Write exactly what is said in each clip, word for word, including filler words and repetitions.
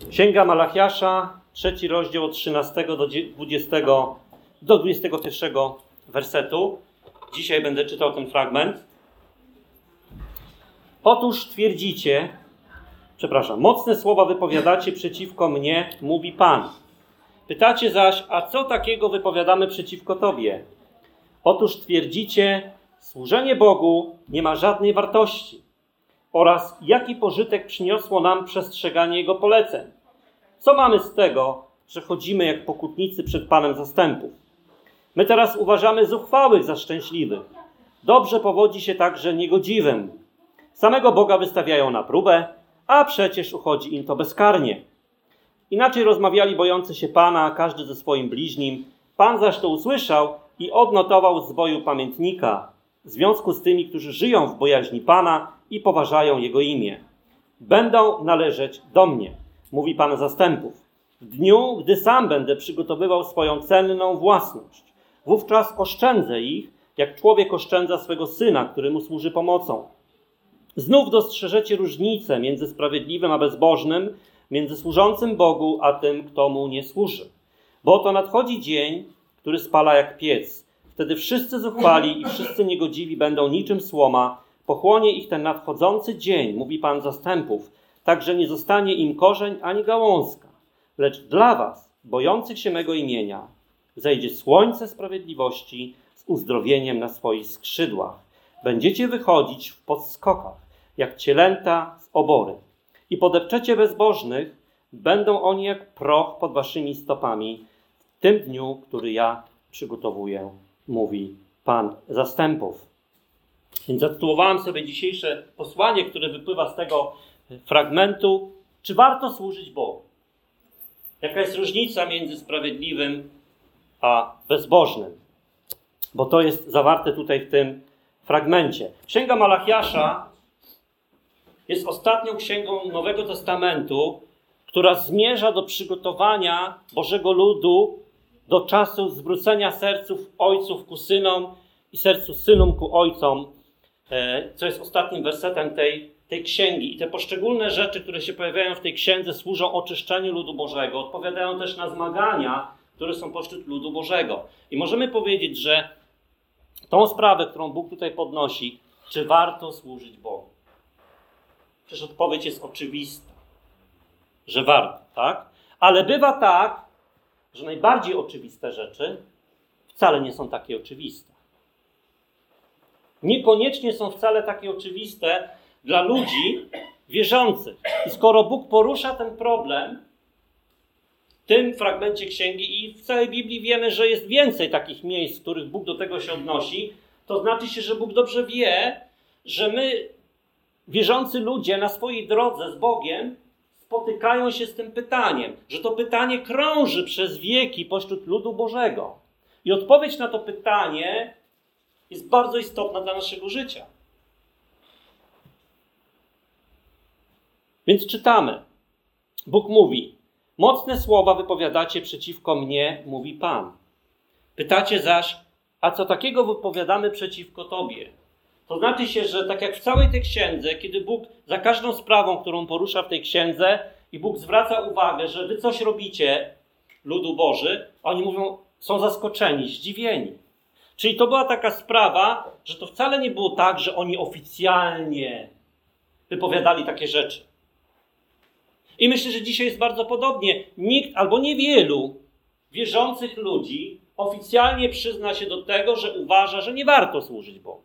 Księga Malachiasza, trzeci rozdział od trzynastego do dwudziestego do dwudziestego pierwszego wersetu. Dzisiaj będę czytał ten fragment. Otóż twierdzicie, przepraszam, mocne słowa wypowiadacie przeciwko mnie, mówi Pan. Pytacie zaś, a co takiego wypowiadamy przeciwko Tobie? Otóż twierdzicie, służenie Bogu nie ma żadnej wartości oraz jaki pożytek przyniosło nam przestrzeganie Jego poleceń. Co mamy z tego, że chodzimy jak pokutnicy przed Panem zastępów? My teraz uważamy zuchwałych za szczęśliwych. Dobrze powodzi się także niegodziwym. Samego Boga wystawiają na próbę, a przecież uchodzi im to bezkarnie. Inaczej rozmawiali bojący się Pana, każdy ze swoim bliźnim. Pan zaś to usłyszał i odnotował z boju pamiętnika w związku z tymi, którzy żyją w bojaźni Pana i poważają Jego imię. Będą należeć do mnie, mówi Pan zastępów, w dniu, gdy sam będę przygotowywał swoją cenną własność. Wówczas oszczędzę ich, jak człowiek oszczędza swego syna, który mu służy pomocą. Znów dostrzeżecie różnicę między sprawiedliwym a bezbożnym, między służącym Bogu a tym, kto mu nie służy. Bo oto nadchodzi dzień, który spala jak piec. Wtedy wszyscy zuchwali i wszyscy niegodziwi będą niczym słoma. Pochłonie ich ten nadchodzący dzień, mówi Pan zastępów, tak że nie zostanie im korzeń ani gałązka. Lecz dla was, bojących się mego imienia, zejdzie słońce sprawiedliwości z uzdrowieniem na swoich skrzydłach. Będziecie wychodzić w podskokach, jak cielęta z obory. I podepczecie bezbożnych, będą oni jak proch pod waszymi stopami w tym dniu, który ja przygotowuję, mówi Pan zastępów. Więc zatytułowałem sobie dzisiejsze posłanie, które wypływa z tego fragmentu. Czy warto służyć Bogu? Jaka jest różnica między sprawiedliwym a bezbożnym? Bo to jest zawarte tutaj w tym fragmencie. Księga Malachiasza jest ostatnią księgą Nowego Testamentu, która zmierza do przygotowania Bożego ludu do czasu zwrócenia serców ojców ku synom i sercu synów ku ojcom, co jest ostatnim wersetem tej, tej księgi. I te poszczególne rzeczy, które się pojawiają w tej księdze, służą oczyszczeniu ludu Bożego, odpowiadają też na zmagania, które są pośród ludu Bożego. I możemy powiedzieć, że tą sprawę, którą Bóg tutaj podnosi, czy warto służyć Bogu? Przecież odpowiedź jest oczywista, że warto, tak? Ale bywa tak, że najbardziej oczywiste rzeczy wcale nie są takie oczywiste. Niekoniecznie są wcale takie oczywiste dla ludzi wierzących. I skoro Bóg porusza ten problem w tym fragmencie księgi i w całej Biblii wiemy, że jest więcej takich miejsc, w których Bóg do tego się odnosi, to znaczy się, że Bóg dobrze wie, że my, wierzący ludzie na swojej drodze z Bogiem, spotykają się z tym pytaniem, że to pytanie krąży przez wieki pośród ludu Bożego. I odpowiedź na to pytanie jest bardzo istotna dla naszego życia. Więc czytamy. Bóg mówi: mocne słowa wypowiadacie przeciwko mnie, mówi Pan. Pytacie zaś, a co takiego wypowiadamy przeciwko Tobie? To znaczy się, że tak jak w całej tej księdze, kiedy Bóg za każdą sprawą, którą porusza w tej księdze, i Bóg zwraca uwagę, że wy coś robicie, ludu Boży, oni mówią, są zaskoczeni, zdziwieni. Czyli to była taka sprawa, że to wcale nie było tak, że oni oficjalnie wypowiadali takie rzeczy. I myślę, że dzisiaj jest bardzo podobnie. Nikt albo niewielu wierzących ludzi oficjalnie przyzna się do tego, że uważa, że nie warto służyć Bogu.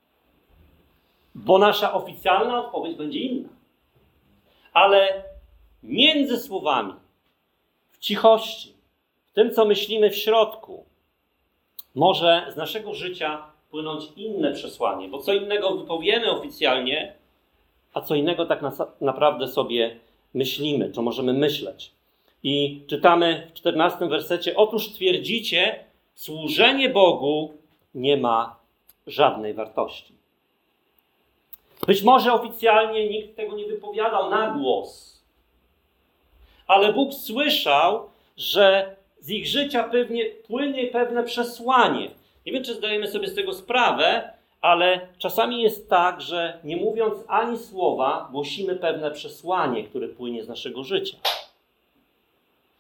Bo nasza oficjalna odpowiedź będzie inna. Ale między słowami, w cichości, w tym, co myślimy w środku, może z naszego życia płynąć inne przesłanie. Bo co innego wypowiemy oficjalnie, a co innego tak na, naprawdę sobie myślimy, co możemy myśleć. I czytamy w czternastym wersecie: otóż twierdzicie, służenie Bogu nie ma żadnej wartości. Być może oficjalnie nikt tego nie wypowiadał na głos, ale Bóg słyszał, że z ich życia pewnie płynie pewne przesłanie. Nie wiem, czy zdajemy sobie z tego sprawę, ale czasami jest tak, że nie mówiąc ani słowa, głosimy pewne przesłanie, które płynie z naszego życia.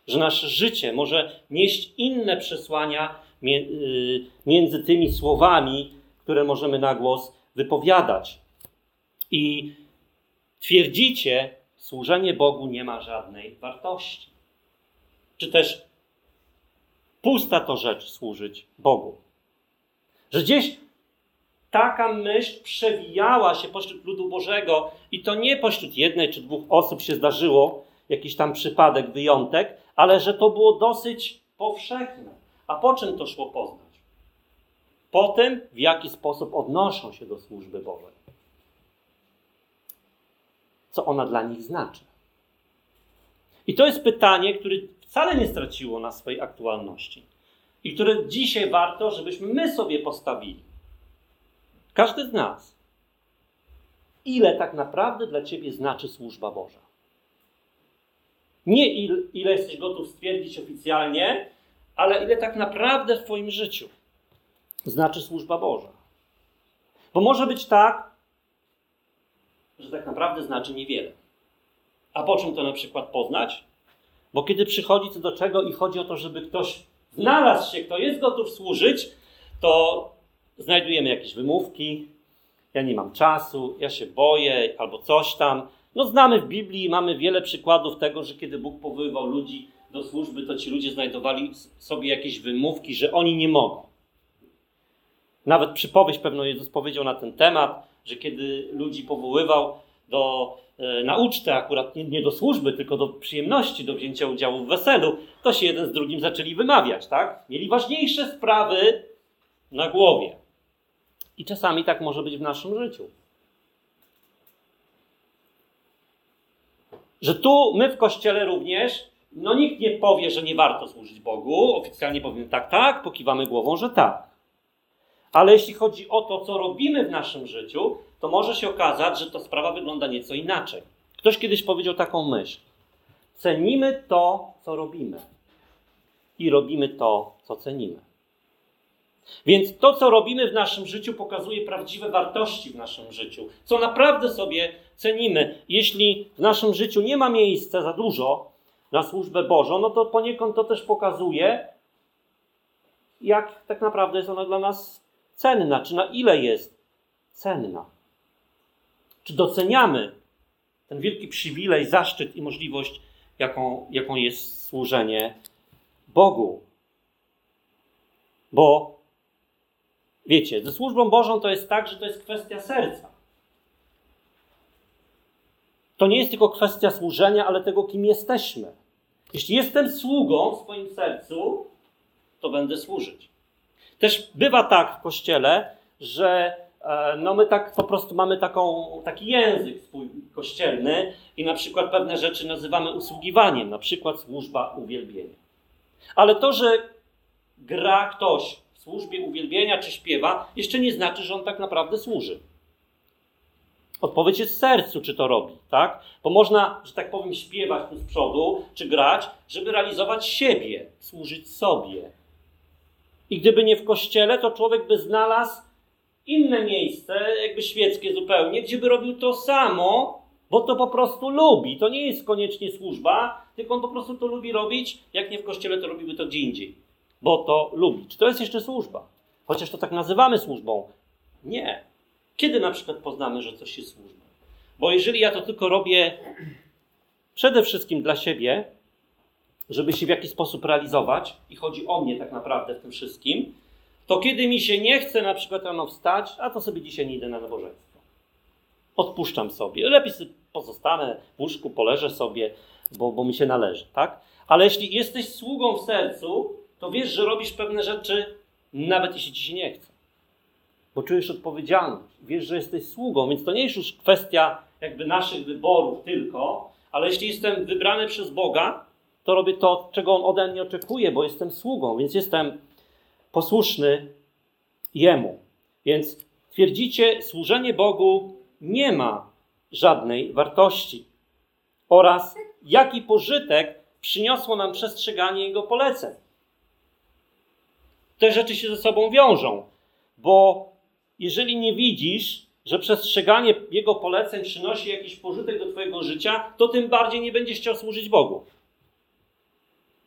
że nasze życie może nieść inne przesłania między tymi słowami, które możemy na głos wypowiadać. I twierdzicie, służenie Bogu nie ma żadnej wartości. Czy też pusta to rzecz służyć Bogu. Że gdzieś taka myśl przewijała się pośród ludu Bożego i to nie pośród jednej czy dwóch osób się zdarzyło, jakiś tam przypadek, wyjątek, ale że to było dosyć powszechne. A po czym to szło poznać? Po tym, w jaki sposób odnoszą się do służby Bożej. Co ona dla nich znaczy. I to jest pytanie, które wcale nie straciło na swojej aktualności. I które dzisiaj warto, żebyśmy my sobie postawili. Każdy z nas. Ile tak naprawdę dla ciebie znaczy służba Boża? Nie ile, ile jesteś gotów stwierdzić oficjalnie, ale ile tak naprawdę w twoim życiu znaczy służba Boża. Bo może być tak, że tak naprawdę znaczy niewiele. A po czym to na przykład poznać? Bo kiedy przychodzi co do czego i chodzi o to, żeby ktoś znalazł się, kto jest gotów służyć, to znajdujemy jakieś wymówki. Ja nie mam czasu, ja się boję, albo coś tam. No znamy w Biblii, mamy wiele przykładów tego, że kiedy Bóg powoływał ludzi do służby, to ci ludzie znajdowali sobie jakieś wymówki, że oni nie mogą. Nawet przypowieść pewno Jezus powiedział na ten temat, że kiedy ludzi powoływał do, e, na ucztę, akurat nie, nie do służby, tylko do przyjemności, do wzięcia udziału w weselu, to się jeden z drugim zaczęli wymawiać, tak? Mieli ważniejsze sprawy na głowie. I czasami tak może być w naszym życiu. Że tu my w Kościele również, no nikt nie powie, że nie warto służyć Bogu. Oficjalnie powiemy tak, tak, pokiwamy głową, że tak. Ale jeśli chodzi o to, co robimy w naszym życiu, to może się okazać, że to sprawa wygląda nieco inaczej. Ktoś kiedyś powiedział taką myśl. Cenimy to, co robimy. I robimy to, co cenimy. Więc to, co robimy w naszym życiu, pokazuje prawdziwe wartości w naszym życiu. Co naprawdę sobie cenimy. Jeśli w naszym życiu nie ma miejsca za dużo na służbę Bożą, no to poniekąd to też pokazuje, jak tak naprawdę jest ona dla nas cenna. Czy na ile jest cenna. Czy doceniamy ten wielki przywilej, zaszczyt i możliwość, jaką, jaką jest służenie Bogu. Bo wiecie, ze służbą Bożą to jest tak, że to jest kwestia serca. To nie jest tylko kwestia służenia, ale tego, kim jesteśmy. Jeśli jestem sługą w swoim sercu, to będę służyć. Też bywa tak w Kościele, że e, no my tak po prostu mamy taką, taki język swój kościelny i na przykład pewne rzeczy nazywamy usługiwaniem, na przykład służba uwielbienia. Ale to, że gra ktoś w służbie uwielbienia czy śpiewa, jeszcze nie znaczy, że on tak naprawdę służy. Odpowiedź jest w sercu, czy to robi, tak? Bo można, że tak powiem, śpiewać tu z przodu, czy grać, żeby realizować siebie, służyć sobie. I gdyby nie w kościele, to człowiek by znalazł inne miejsce, jakby świeckie zupełnie, gdzie by robił to samo, bo to po prostu lubi. To nie jest koniecznie służba, tylko on po prostu to lubi robić. Jak nie w kościele, to robiłby to gdzie indziej, bo to lubi. Czy to jest jeszcze służba? Chociaż to tak nazywamy służbą. Nie. Kiedy na przykład poznamy, że coś jest służbą? Bo jeżeli ja to tylko robię przede wszystkim dla siebie, żeby się w jakiś sposób realizować i chodzi o mnie tak naprawdę w tym wszystkim, to kiedy mi się nie chce na przykład rano wstać, a to sobie dzisiaj nie idę na nabożeństwo. Odpuszczam sobie. Lepiej sobie pozostanę w łóżku, poleżę sobie, bo, bo mi się należy, tak? Ale jeśli jesteś sługą w sercu, to wiesz, że robisz pewne rzeczy, nawet jeśli ci się nie chce. Bo czujesz odpowiedzialność. Wiesz, że jesteś sługą, więc to nie jest już kwestia jakby naszych wyborów tylko, ale jeśli jestem wybrany przez Boga, to robię to, czego On ode mnie oczekuje, bo jestem sługą, więc jestem posłuszny Jemu. Więc twierdzicie, służenie Bogu nie ma żadnej wartości. Oraz jaki pożytek przyniosło nam przestrzeganie Jego poleceń. Te rzeczy się ze sobą wiążą, bo jeżeli nie widzisz, że przestrzeganie Jego poleceń przynosi jakiś pożytek do twojego życia, to tym bardziej nie będziesz chciał służyć Bogu.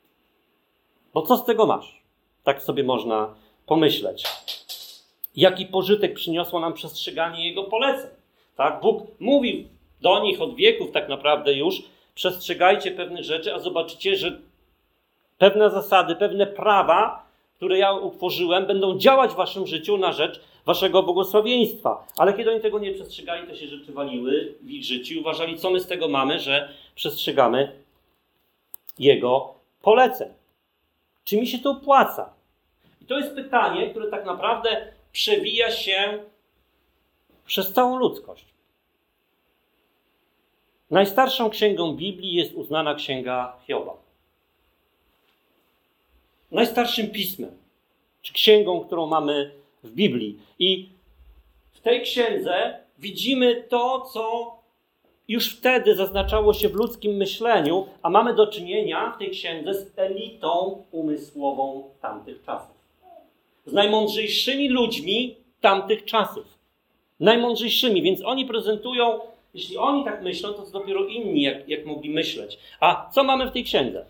Bo co z tego masz? Tak sobie można pomyśleć. Jaki pożytek przyniosło nam przestrzeganie Jego poleceń? Tak? Bóg mówił do nich od wieków tak naprawdę już, przestrzegajcie pewnych rzeczy, a zobaczycie, że pewne zasady, pewne prawa, które ja utworzyłem, będą działać w waszym życiu na rzecz waszego błogosławieństwa. Ale kiedy oni tego nie przestrzegali, to się rzeczy waliły w ich życiu i uważali, co my z tego mamy, że przestrzegamy Jego poleceń. Czy mi się to opłaca? I to jest pytanie, które tak naprawdę przewija się przez całą ludzkość. Najstarszą księgą Biblii jest uznana księga Hioba. Najstarszym pismem, czy księgą, którą mamy w Biblii. I w tej księdze widzimy to, co już wtedy zaznaczało się w ludzkim myśleniu, a mamy do czynienia w tej księdze z elitą umysłową tamtych czasów. Z najmądrzejszymi ludźmi tamtych czasów. Najmądrzejszymi, więc oni prezentują, jeśli oni tak myślą, to dopiero inni, jak, jak mogli myśleć. A co mamy w tej księdze?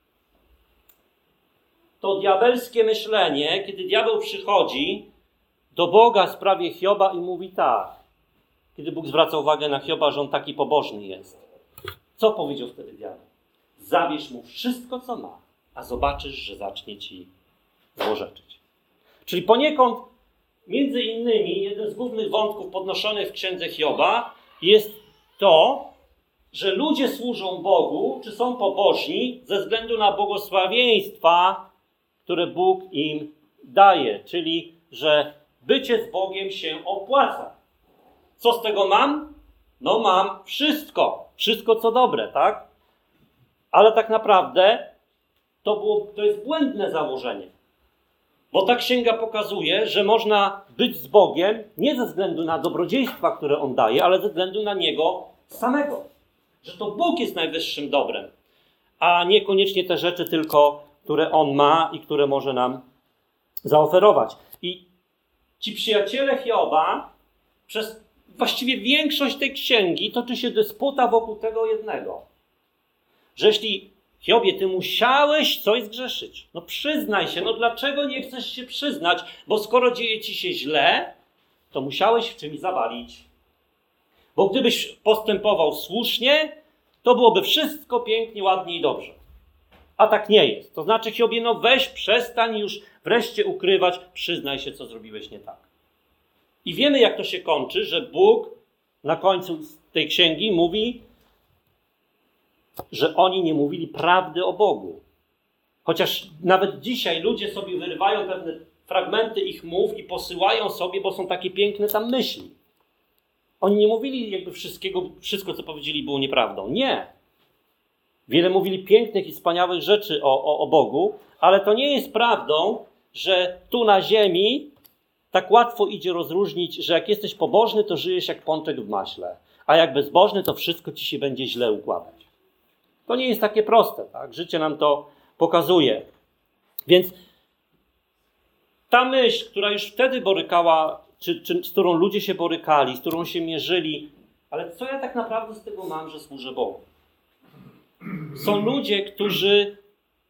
To diabelskie myślenie, kiedy diabeł przychodzi do Boga w sprawie Hioba i mówi tak. Kiedy Bóg zwraca uwagę na Hioba, że on taki pobożny jest. Co powiedział wtedy diabeł? Zabierz mu wszystko, co ma, a zobaczysz, że zacznie ci złorzeczyć. Czyli poniekąd, między innymi, jeden z głównych wątków podnoszonych w księdze Hioba jest to, że ludzie służą Bogu, czy są pobożni, ze względu na błogosławieństwa, które Bóg im daje. Czyli, że bycie z Bogiem się opłaca. Co z tego mam? No mam wszystko. Wszystko, co dobre, tak? Ale tak naprawdę to, było, to jest błędne założenie. Bo ta księga pokazuje, że można być z Bogiem nie ze względu na dobrodziejstwa, które On daje, ale ze względu na Niego samego. Że to Bóg jest najwyższym dobrem, a niekoniecznie te rzeczy tylko, które On ma i które może nam zaoferować. I ci przyjaciele Hioba przez właściwie większość tej księgi toczy się dysputa wokół tego jednego. Że jeśli Hiobie, ty musiałeś coś zgrzeszyć. No przyznaj się, no dlaczego nie chcesz się przyznać? Bo skoro dzieje ci się źle, to musiałeś w czymś zawalić. Bo gdybyś postępował słusznie, to byłoby wszystko pięknie, ładnie i dobrze. A tak nie jest. To znaczy, Hiobie, no weź, przestań już wreszcie ukrywać, przyznaj się, co zrobiłeś nie tak. I wiemy, jak to się kończy, że Bóg na końcu tej księgi mówi, że oni nie mówili prawdy o Bogu. Chociaż nawet dzisiaj ludzie sobie wyrywają pewne fragmenty ich mów i posyłają sobie, bo są takie piękne tam myśli. Oni nie mówili jakby wszystkiego, wszystko, co powiedzieli, było nieprawdą. Nie. Wiele mówili pięknych i wspaniałych rzeczy o, o, o Bogu, ale to nie jest prawdą, że tu na ziemi tak łatwo idzie rozróżnić, że jak jesteś pobożny, to żyjesz jak pączek w maśle, a jak bezbożny, to wszystko ci się będzie źle układać. To nie jest takie proste, tak? Życie nam to pokazuje. Więc ta myśl, która już wtedy borykała, czy, czy z którą ludzie się borykali, z którą się mierzyli, ale co ja tak naprawdę z tego mam, że służę Bogu? Są ludzie, którzy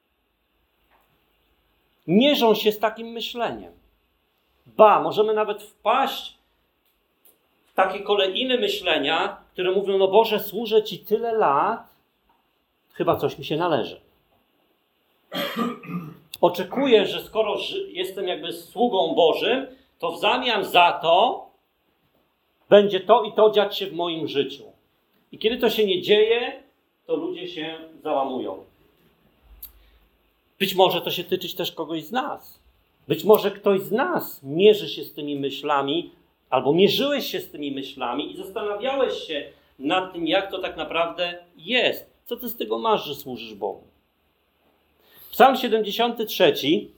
mierzą się z takim myśleniem. Ba, możemy nawet wpaść w takie kolejne myślenia, które mówią, no Boże, służę Ci tyle lat, chyba coś mi się należy. Oczekuję, że skoro jestem jakby sługą Bożym, to w zamian za to będzie to i to dziać się w moim życiu. I kiedy to się nie dzieje, to ludzie się załamują. Być może to się tyczyć też kogoś z nas. Być może ktoś z nas mierzy się z tymi myślami, albo mierzyłeś się z tymi myślami i zastanawiałeś się nad tym, jak to tak naprawdę jest. Co ty z tego masz, że służysz Bogu? Psalm siedemdziesiąty trzeci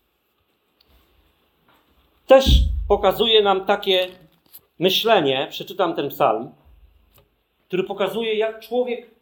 też pokazuje nam takie myślenie, przeczytam ten psalm, który pokazuje, jak człowiek,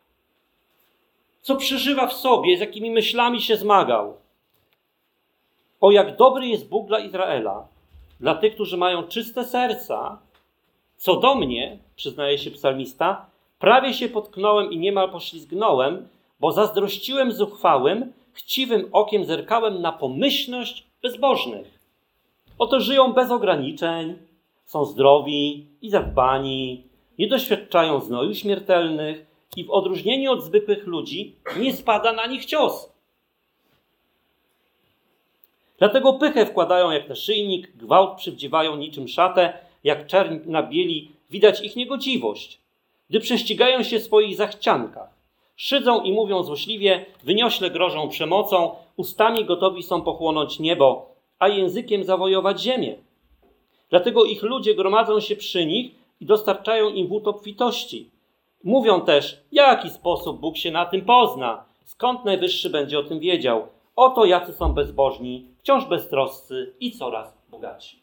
co przeżywa w sobie, z jakimi myślami się zmagał. O, jak dobry jest Bóg dla Izraela, dla tych, którzy mają czyste serca. Co do mnie, przyznaje się psalmista, prawie się potknąłem i niemal poślizgnąłem, bo zazdrościłem zuchwałym, chciwym okiem zerkałem na pomyślność bezbożnych. Oto żyją bez ograniczeń, są zdrowi i zadbani, nie doświadczają znoju śmiertelnych i w odróżnieniu od zwykłych ludzi nie spada na nich cios. Dlatego pychę wkładają jak naszyjnik, gwałt przywdziewają niczym szatę, jak czerń na bieli widać ich niegodziwość, gdy prześcigają się w swoich zachciankach. Szydzą i mówią złośliwie, wyniośle grożą przemocą, ustami gotowi są pochłonąć niebo, a językiem zawojować ziemię. Dlatego ich ludzie gromadzą się przy nich i dostarczają im wód obfitości. Mówią też, w jaki sposób Bóg się na tym pozna, skąd Najwyższy będzie o tym wiedział. Oto jacy są bezbożni, wciąż beztroscy i coraz bogatsi.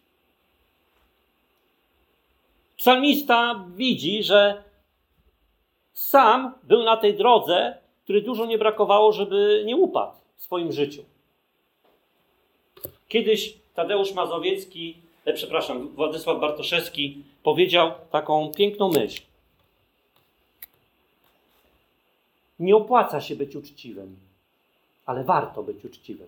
Psalmista widzi, że sam był na tej drodze, której dużo nie brakowało, żeby nie upadł w swoim życiu. Kiedyś Tadeusz Mazowiecki, e, przepraszam, Władysław Bartoszewski powiedział taką piękną myśl. Nie opłaca się być uczciwym, ale warto być uczciwym.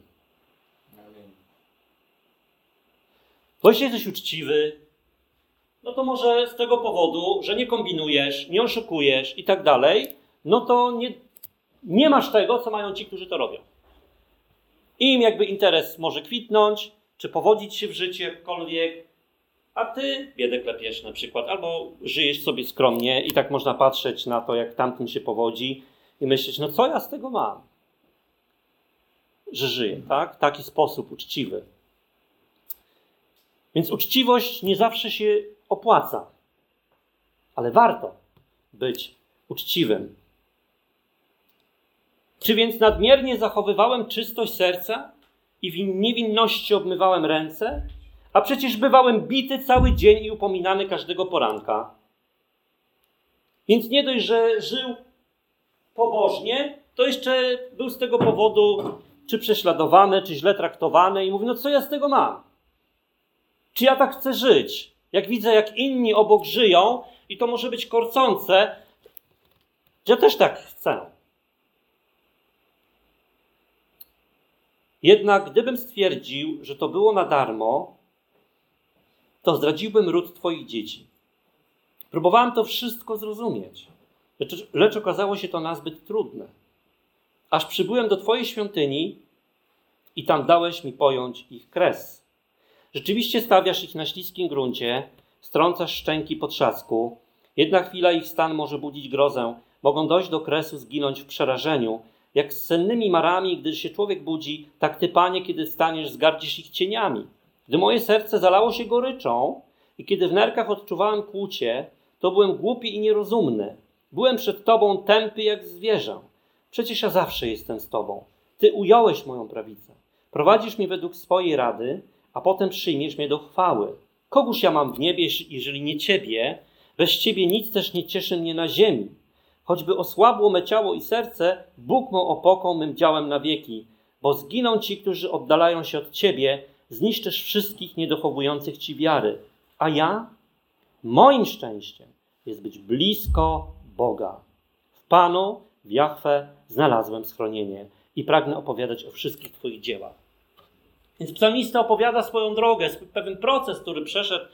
Bo jeśli jesteś uczciwy, no to może z tego powodu, że nie kombinujesz, nie oszukujesz i tak dalej, no to nie, nie masz tego, co mają ci, którzy to robią. Im jakby interes może kwitnąć, czy powodzić się w życiu jakkolwiek, a ty biedę klepiesz na przykład, albo żyjesz sobie skromnie i tak można patrzeć na to, jak tamtym się powodzi i myśleć, no co ja z tego mam? Że żyję, tak? W taki sposób uczciwy. Więc uczciwość nie zawsze się opłaca, ale warto być uczciwym. Czy więc nadmiernie zachowywałem czystość serca i w niewinności obmywałem ręce? A przecież bywałem bity cały dzień i upominany każdego poranka. Więc nie dość, że żył pobożnie, to jeszcze był z tego powodu czy prześladowany, czy źle traktowany i mówi, no co ja z tego mam? Czy ja tak chcę żyć? Jak widzę, jak inni obok żyją i to może być korcące, ja też tak chcę. Jednak gdybym stwierdził, że to było na darmo, to zdradziłbym ród twoich dzieci. Próbowałem to wszystko zrozumieć, lecz, lecz okazało się to nazbyt trudne. Aż przybyłem do twojej świątyni i tam dałeś mi pojąć ich kres. Rzeczywiście stawiasz ich na śliskim gruncie, strącasz szczęki po trzasku. Jedna chwila ich stan może budzić grozę. Mogą dojść do kresu, zginąć w przerażeniu. Jak z sennymi marami, gdy się człowiek budzi, tak ty, Panie, kiedy wstaniesz, zgardzisz ich cieniami. Gdy moje serce zalało się goryczą i kiedy w nerkach odczuwałem kłucie, to byłem głupi i nierozumny. Byłem przed Tobą tępy jak zwierzę. Przecież ja zawsze jestem z Tobą. Ty ująłeś moją prawicę. Prowadzisz mnie według swojej rady, a potem przyjmiesz mnie do chwały. Kogóż ja mam w niebie, jeżeli nie Ciebie? Bez Ciebie nic też nie cieszy mnie na ziemi. Choćby osłabło me ciało i serce, Bóg mą opoką mym działem na wieki. Bo zginą ci, którzy oddalają się od Ciebie, zniszczysz wszystkich niedochowujących Ci wiary. A ja? Moim szczęściem jest być blisko Boga. W Panu, w Jahwe znalazłem schronienie i pragnę opowiadać o wszystkich Twoich dziełach. Więc psalmista opowiada swoją drogę, pewien proces, który przeszedł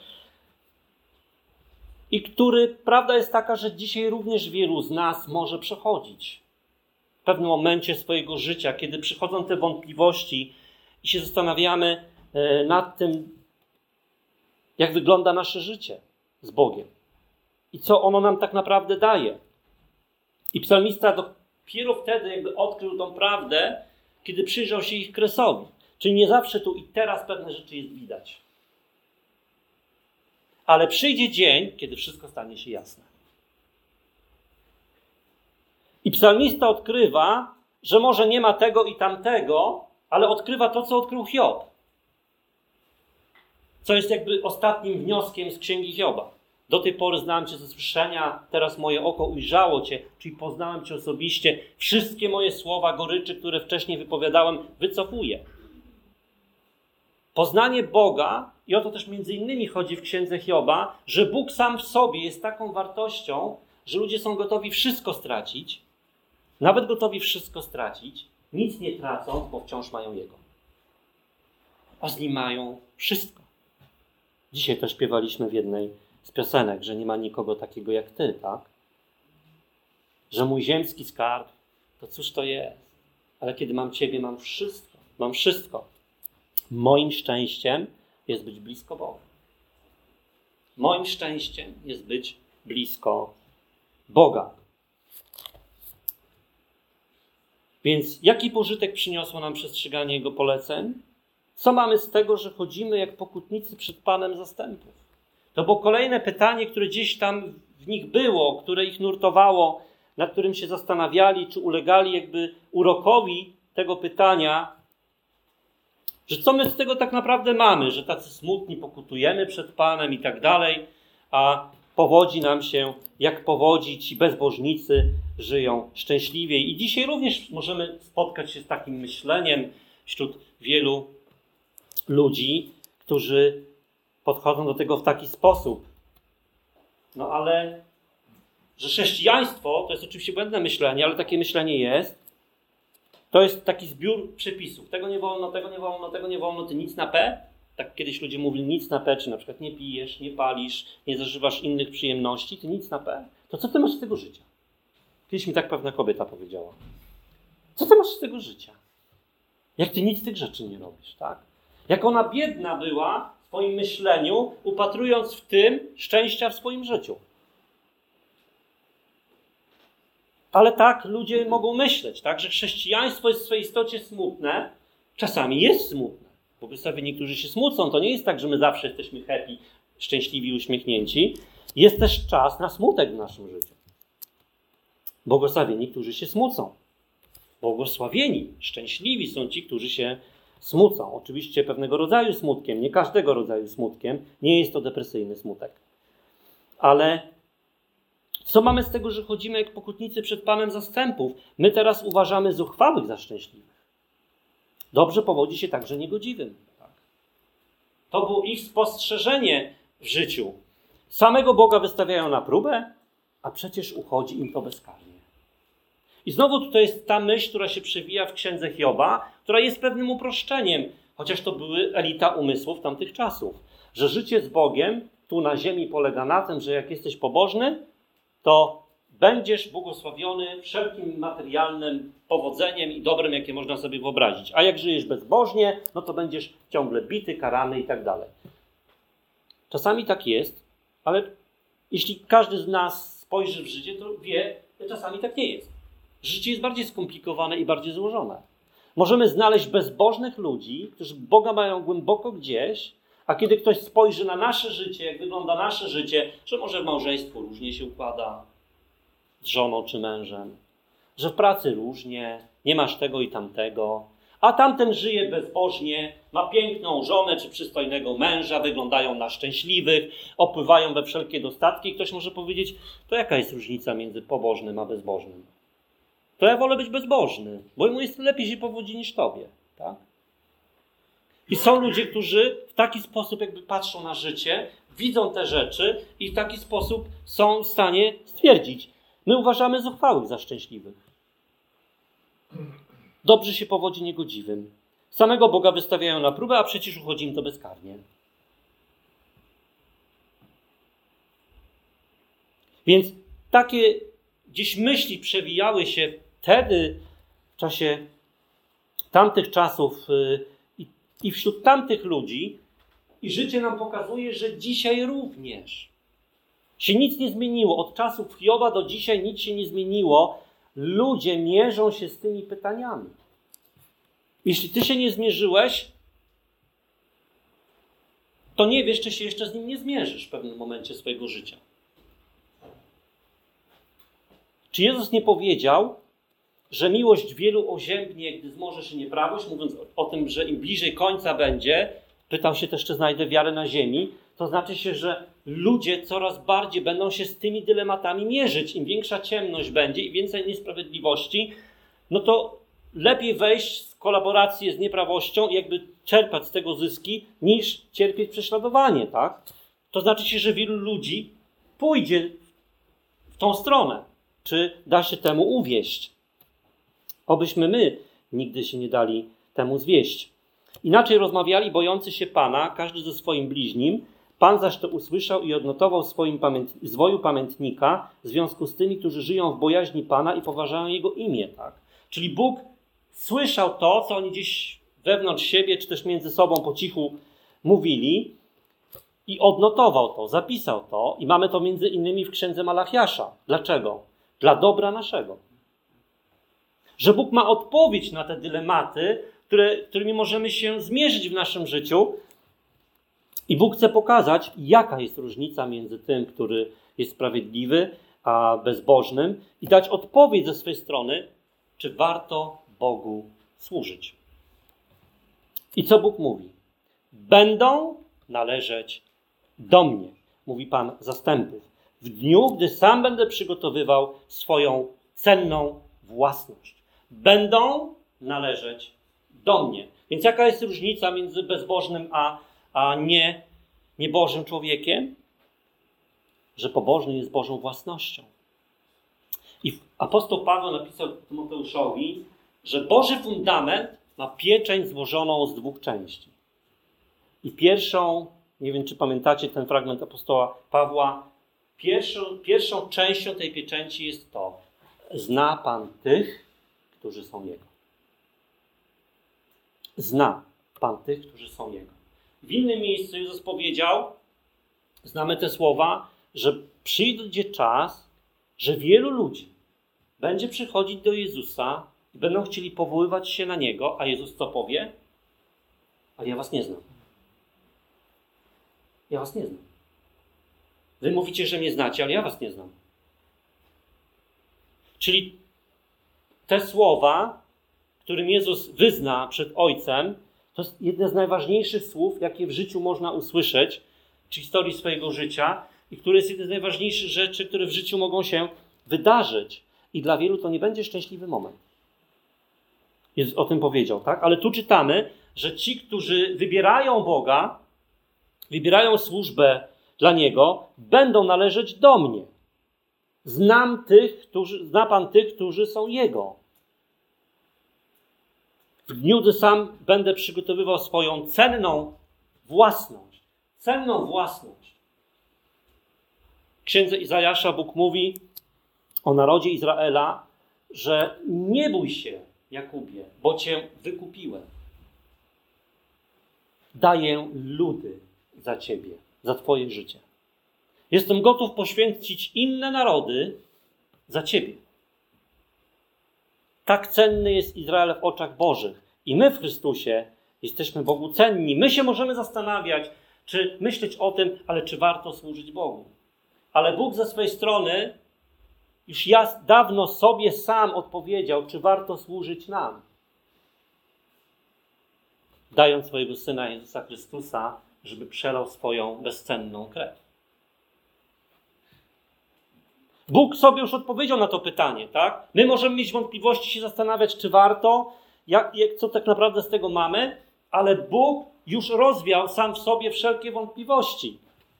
i który, prawda jest taka, że dzisiaj również wielu z nas może przechodzić. W pewnym momencie swojego życia, kiedy przychodzą te wątpliwości i się zastanawiamy nad tym, jak wygląda nasze życie z Bogiem i co ono nam tak naprawdę daje. I psalmista dopiero wtedy jakby odkrył tą prawdę, kiedy przyjrzał się ich kresowi. Czyli nie zawsze tu i teraz pewne rzeczy jest widać. Ale przyjdzie dzień, kiedy wszystko stanie się jasne. I psalmista odkrywa, że może nie ma tego i tamtego, ale odkrywa to, co odkrył Hiob. Co jest jakby ostatnim wnioskiem z Księgi Hioba. Do tej pory znałem Cię ze słyszenia, teraz moje oko ujrzało Cię, czyli poznałem Cię osobiście. Wszystkie moje słowa goryczy, które wcześniej wypowiadałem, wycofuję. Poznanie Boga, i o to też między innymi chodzi w Księdze Hioba, że Bóg sam w sobie jest taką wartością, że ludzie są gotowi wszystko stracić, nawet gotowi wszystko stracić, nic nie tracą, bo wciąż mają Jego. A z Nim mają wszystko. Dzisiaj też śpiewaliśmy w jednej z piosenek, że nie ma nikogo takiego jak Ty, tak? Że mój ziemski skarb, to cóż to jest? Ale kiedy mam Ciebie, mam wszystko. Mam wszystko. Moim szczęściem jest być blisko Boga. Moim szczęściem jest być blisko Boga. Więc jaki pożytek przyniosło nam przestrzeganie Jego poleceń? Co mamy z tego, że chodzimy jak pokutnicy przed Panem zastępów? To było kolejne pytanie, które gdzieś tam w nich było, które ich nurtowało, nad którym się zastanawiali, czy ulegali jakby urokowi tego pytania, że co my z tego tak naprawdę mamy, że tacy smutni pokutujemy przed Panem i tak dalej, a powodzi nam się jak powodzi, ci bezbożnicy żyją szczęśliwiej. I dzisiaj również możemy spotkać się z takim myśleniem wśród wielu ludzi, którzy podchodzą do tego w taki sposób. No ale, że chrześcijaństwo to jest oczywiście błędne myślenie, ale takie myślenie jest. To jest taki zbiór przepisów. Tego nie wolno, tego nie wolno, tego nie wolno, ty nic na P. Tak kiedyś ludzie mówili nic na P, czy na przykład nie pijesz, nie palisz, nie zażywasz innych przyjemności, ty nic na P. To co ty masz z tego życia? Kiedyś mi tak pewna kobieta powiedziała. Co ty masz z tego życia? Jak ty nic z tych rzeczy nie robisz, tak? Jak ona biedna była w swoim myśleniu, upatrując w tym szczęścia w swoim życiu. Ale tak ludzie mogą myśleć, tak, że chrześcijaństwo jest w swojej istocie smutne. Czasami jest smutne. Błogosławieni, niektórzy się smucą. To nie jest tak, że my zawsze jesteśmy happy, szczęśliwi, uśmiechnięci. Jest też czas na smutek w naszym życiu. Błogosławieni, którzy się smucą. Błogosławieni, szczęśliwi są ci, którzy się smucą. Oczywiście pewnego rodzaju smutkiem, nie każdego rodzaju smutkiem. Nie jest to depresyjny smutek. Ale co mamy z tego, że chodzimy jak pokutnicy przed Panem zastępów? My teraz uważamy zuchwałych za szczęśliwych. Dobrze powodzi się także niegodziwym. To było ich spostrzeżenie w życiu. Samego Boga wystawiają na próbę, a przecież uchodzi im to bezkarnie. I znowu tutaj jest ta myśl, która się przewija w księdze Hioba, która jest pewnym uproszczeniem, chociaż to były elita umysłów tamtych czasów. Że życie z Bogiem tu na ziemi polega na tym, że jak jesteś pobożny, to będziesz błogosławiony wszelkim materialnym powodzeniem i dobrem, jakie można sobie wyobrazić. A jak żyjesz bezbożnie, no to będziesz ciągle bity, karany i tak dalej. Czasami tak jest, ale jeśli każdy z nas spojrzy w życie, to wie, że czasami tak nie jest. Życie jest bardziej skomplikowane i bardziej złożone. Możemy znaleźć bezbożnych ludzi, którzy Boga mają głęboko gdzieś, a kiedy ktoś spojrzy na nasze życie, jak wygląda nasze życie, że może w małżeństwu różnie się układa z żoną czy mężem, że w pracy różnie, nie masz tego i tamtego, a tamten żyje bezbożnie, ma piękną żonę czy przystojnego męża, wyglądają na szczęśliwych, opływają we wszelkie dostatki i ktoś może powiedzieć, to jaka jest różnica między pobożnym a bezbożnym? To ja wolę być bezbożny, bo mu jest lepiej się powodzi niż tobie, tak? I są ludzie, którzy w taki sposób jakby patrzą na życie, widzą te rzeczy i w taki sposób są w stanie stwierdzić, my uważamy zuchwałych za szczęśliwych. Dobrze się powodzi niegodziwym. Samego Boga wystawiają na próbę, a przecież uchodzi im to bezkarnie. Więc takie gdzieś myśli przewijały się wtedy, w czasie tamtych czasów i, i wśród tamtych ludzi i życie nam pokazuje, że dzisiaj również się nic nie zmieniło. Od czasów Hioba do dzisiaj nic się nie zmieniło. Ludzie mierzą się z tymi pytaniami. Jeśli ty się nie zmierzyłeś, to nie wiesz, czy się jeszcze z nim nie zmierzysz w pewnym momencie swojego życia. Czy Jezus nie powiedział, że miłość wielu oziębnie, gdy zmoże się nieprawość, mówiąc o, o tym, że im bliżej końca będzie, pytał się też, czy znajdę wiarę na ziemi, to znaczy się, że ludzie coraz bardziej będą się z tymi dylematami mierzyć. Im większa ciemność będzie i więcej niesprawiedliwości, no to lepiej wejść w kolaborację z nieprawością i jakby czerpać z tego zyski, niż cierpieć prześladowanie, tak? To znaczy się, że wielu ludzi pójdzie w tą stronę. Czy da się temu uwieść? Obyśmy my nigdy się nie dali temu zwieść. Inaczej rozmawiali bojący się Pana, każdy ze swoim bliźnim. Pan zaś to usłyszał i odnotował w swoim pamięt, zwoju pamiętnika w związku z tymi, którzy żyją w bojaźni Pana i poważają Jego imię. Tak? Czyli Bóg słyszał to, co oni gdzieś wewnątrz siebie, czy też między sobą po cichu mówili i odnotował to, zapisał to i mamy to między innymi w księdze Malachiasza. Dlaczego? Dla dobra naszego. Że Bóg ma odpowiedź na te dylematy, które, którymi możemy się zmierzyć w naszym życiu i Bóg chce pokazać, jaka jest różnica między tym, który jest sprawiedliwy, a bezbożnym i dać odpowiedź ze swojej strony, czy warto Bogu służyć. I co Bóg mówi? Będą należeć do mnie, mówi Pan zastępów, w dniu, gdy sam będę przygotowywał swoją cenną własność. Będą należeć do mnie. Więc jaka jest różnica między bezbożnym a, a nie, niebożym człowiekiem? Że pobożny jest Bożą własnością. I apostoł Paweł napisał Tymoteuszowi, że Boży fundament ma pieczęć złożoną z dwóch części. I pierwszą, nie wiem czy pamiętacie ten fragment apostoła Pawła, pierwszą, pierwszą częścią tej pieczęci jest to: zna Pan tych, którzy są Jego. Zna Pan tych, którzy są Jego. W innym miejscu Jezus powiedział, znamy te słowa, że przyjdzie czas, że wielu ludzi będzie przychodzić do Jezusa i będą chcieli powoływać się na Niego, a Jezus co powie? Ale ja was nie znam. Ja was nie znam. Wy mówicie, że mnie znacie, ale ja was nie znam. Czyli te słowa, którym Jezus wyzna przed Ojcem, to jest jedne z najważniejszych słów, jakie w życiu można usłyszeć, w historii swojego życia i które jest jedne z najważniejszych rzeczy, które w życiu mogą się wydarzyć. I dla wielu to nie będzie szczęśliwy moment. Jezus o tym powiedział, tak? Ale tu czytamy, że ci, którzy wybierają Boga, wybierają służbę dla Niego, będą należeć do mnie. Znam tych, którzy, zna Pan tych, którzy są Jego. W dniu, gdy sam będę przygotowywał swoją cenną własność. Cenną własność. W księdze Izajasza Bóg mówi o narodzie Izraela, że nie bój się, Jakubie, bo cię wykupiłem. Daję ludy za ciebie, za twoje życie. Jestem gotów poświęcić inne narody za ciebie. Tak cenny jest Izrael w oczach Bożych. I my w Chrystusie jesteśmy Bogu cenni. My się możemy zastanawiać, czy myśleć o tym, ale czy warto służyć Bogu. Ale Bóg ze swojej strony już ja dawno sobie sam odpowiedział, czy warto służyć nam. Dając swojego Syna Jezusa Chrystusa, żeby przelał swoją bezcenną krew. Bóg sobie już odpowiedział na to pytanie, tak? My możemy mieć wątpliwości, się zastanawiać, czy warto, jak, jak, co tak naprawdę z tego mamy, ale Bóg już rozwiał sam w sobie wszelkie wątpliwości,